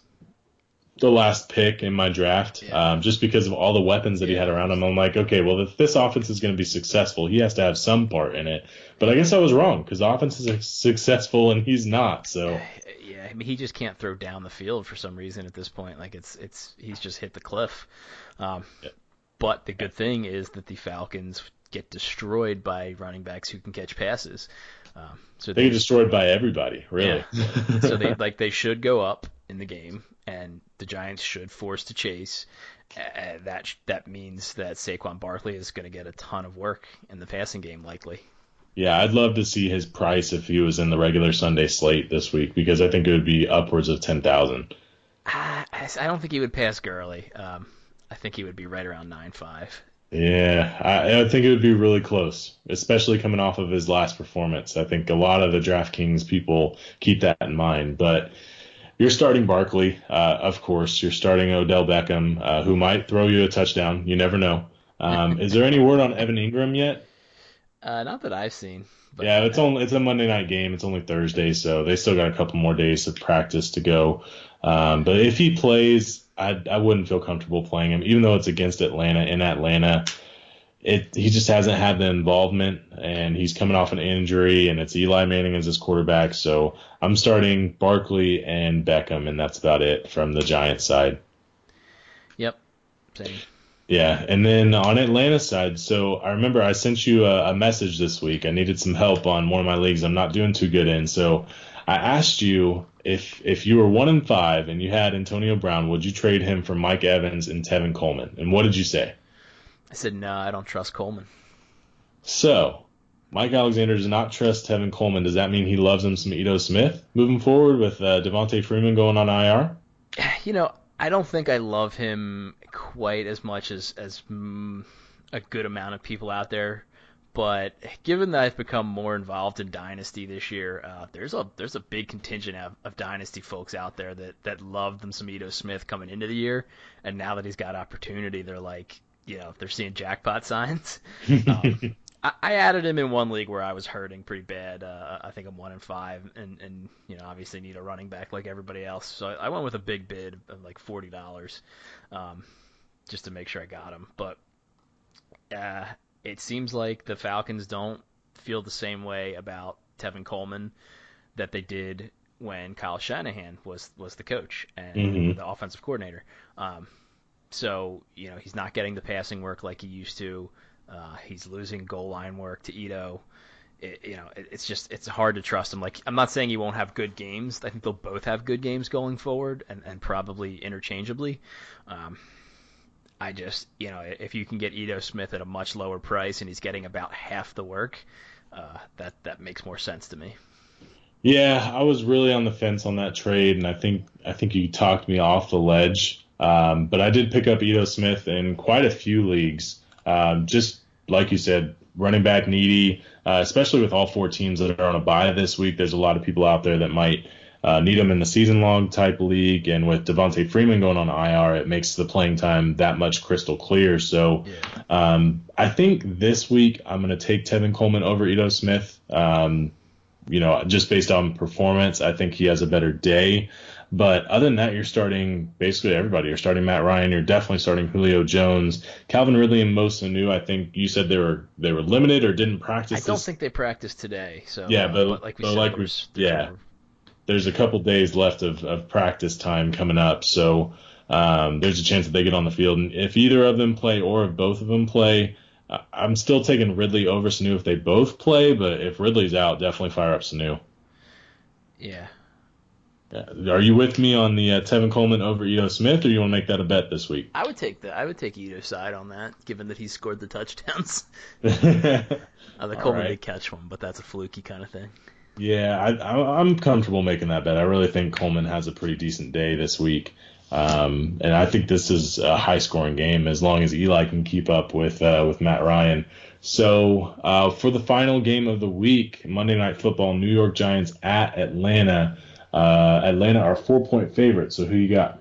the last pick in my draft, yeah, just because of all the weapons that he had yeah, around him. I'm like, okay, well, if this offense is going to be successful, he has to have some part in it. But I guess I was wrong because the offense is successful and he's not. So yeah. I mean, he just can't throw down the field for some reason at this point. Like he's just hit the cliff. Um, yeah, but the good thing is that the Falcons get destroyed by running backs who can catch passes. So they get they destroyed by everybody, Yeah. really. So they should go up in the game, and the Giants should force to chase. That means that Saquon Barkley is going to get a ton of work in the passing game, likely. Yeah, I'd love to see his price if he was in the regular Sunday slate this week because I think it would be upwards of 10,000. I don't think he would pass Gurley. I think he would be right around 9.5. Yeah, I think it would be really close, especially coming off of his last performance. I think a lot of the DraftKings people keep that in mind. But you're starting Barkley, of course. You're starting Odell Beckham, who might throw you a touchdown. You never know. Is there any word on Evan Ingram yet? Not that I've seen, but Yeah, it's a Monday night game. It's only Thursday, so they still got a couple more days of practice to go. But if he plays, I wouldn't feel comfortable playing him, even though it's against Atlanta in Atlanta. He just hasn't had the involvement, and he's coming off an injury, and it's Eli Manning as his quarterback. So I'm starting Barkley and Beckham, and that's about it from the Giants side. yep, same. Yeah, and then on Atlanta's side, so I remember I sent you a message this week. I needed some help on one of my leagues I'm not doing too good in. So I asked you if you were 1-5 and you had Antonio Brown, would you trade him for Mike Evans and Tevin Coleman? And what did you say? I said no, I don't trust Coleman. So Mike Alexander does not trust Tevin Coleman. Does that mean he loves him some Ito Smith moving forward with Devontae Freeman going on IR? I don't think I love him quite as much as a good amount of people out there. But given that I've become more involved in Dynasty this year, there's a big contingent of Dynasty folks out there that loved them some Ito Smith coming into the year, and now that he's got opportunity, they're like, they're seeing jackpot signs. Um, I added him in one league where I was hurting pretty bad. I think I'm 1-5, and obviously need a running back like everybody else. So I went with a big bid of like $40, just to make sure I got him. But it seems like the Falcons don't feel the same way about Tevin Coleman that they did when Kyle Shanahan was the coach and the offensive coordinator. So he's not getting the passing work like he used to. He's losing goal line work to Ito. It's hard to trust him. Like, I'm not saying he won't have good games. I think they'll both have good games going forward and probably interchangeably. I just, if you can get Ito Smith at a much lower price and he's getting about half the work, that makes more sense to me. Yeah, I was really on the fence on that trade, and I think you talked me off the ledge. But I did pick up Ito Smith in quite a few leagues. Just like you said, running back needy, especially with all four teams that are on a bye this week. There's a lot of people out there that might need him in the season-long type league. And with Devontae Freeman going on IR, it makes the playing time that much crystal clear. So I think this week I'm going to take Tevin Coleman over Ito Smith. Just based on performance, I think he has a better day. But other than that, you're starting basically everybody. You're starting Matt Ryan. You're definitely starting Julio Jones. Calvin Ridley and Mo Sanu, I think you said they were limited or didn't practice. I don't think they practiced today. So yeah, but like we said, there's a couple days left of practice time coming up. So there's a chance that they get on the field. And if either of them play or if both of them play, I'm still taking Ridley over Sanu if they both play. But if Ridley's out, definitely fire up Sanu. Yeah. Are you with me on the Tevin Coleman over Ito Smith, or you want to make that a bet this week? I would take Ito's side on that, given that he scored the touchdowns. The Coleman did catch one, but that's a fluky kind of thing. Yeah, I'm comfortable making that bet. I really think Coleman has a pretty decent day this week, and I think this is a high-scoring game as long as Eli can keep up with Matt Ryan. So for the final game of the week, Monday Night Football, New York Giants at Atlanta. Atlanta are 4-point favorites. So who you got?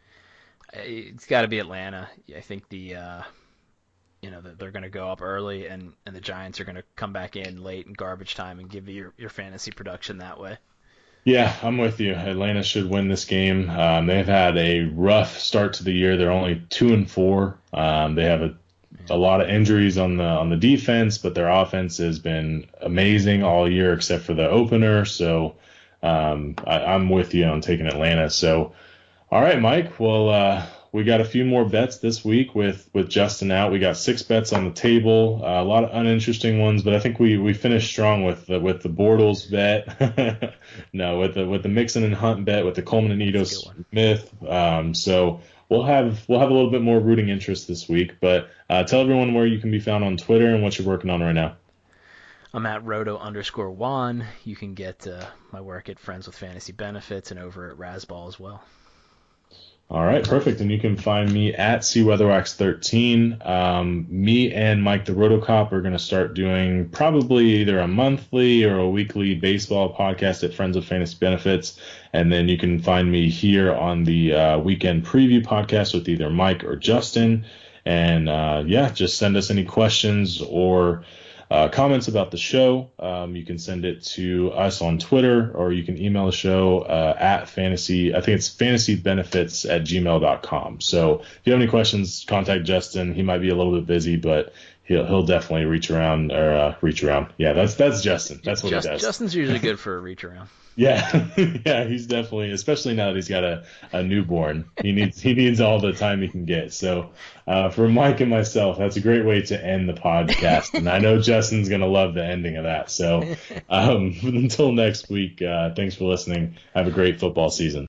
It's got to be Atlanta. I think they're going to go up early, and the Giants are going to come back in late in garbage time and give you your fantasy production that way. Yeah, I'm with you. Atlanta should win this game. They've had a rough start to the year. They're only 2-4. They have a lot of injuries on the defense, but their offense has been amazing all year except for the opener. So I'm with you on taking Atlanta. So, all right, Mike. Well, we got a few more bets this week with Justin out. We got 6 bets on the table, a lot of uninteresting ones, but I think we finished strong with the Bortles bet. No, with the Mixon and Hunt bet, with the Coleman and Ito Smith. So we'll have a little bit more rooting interest this week. But tell everyone where you can be found on Twitter and what you're working on right now. I'm at Roto_Juan. You can get my work at Friends with Fantasy Benefits and over at Razzball as well. All right, perfect. And you can find me at CWeatherwax13. Me and Mike the Rotocop are going to start doing probably either a monthly or a weekly baseball podcast at Friends with Fantasy Benefits. And then you can find me here on the weekend preview podcast with either Mike or Justin. And just send us any questions or comments about the show. You can send it to us on Twitter, or you can email the show at fantasybenefits@gmail.com. So if you have any questions, contact Justin. He might be a little bit busy, but he'll definitely reach around. Yeah, that's Justin. That's what he does. Justin's usually good for a reach around. Yeah, yeah, he's definitely, especially now that he's got a newborn, he needs all the time he can get. So for Mike and myself, that's a great way to end the podcast, and I know Justin's gonna love the ending of that. So until next week, thanks for listening. Have a great football season.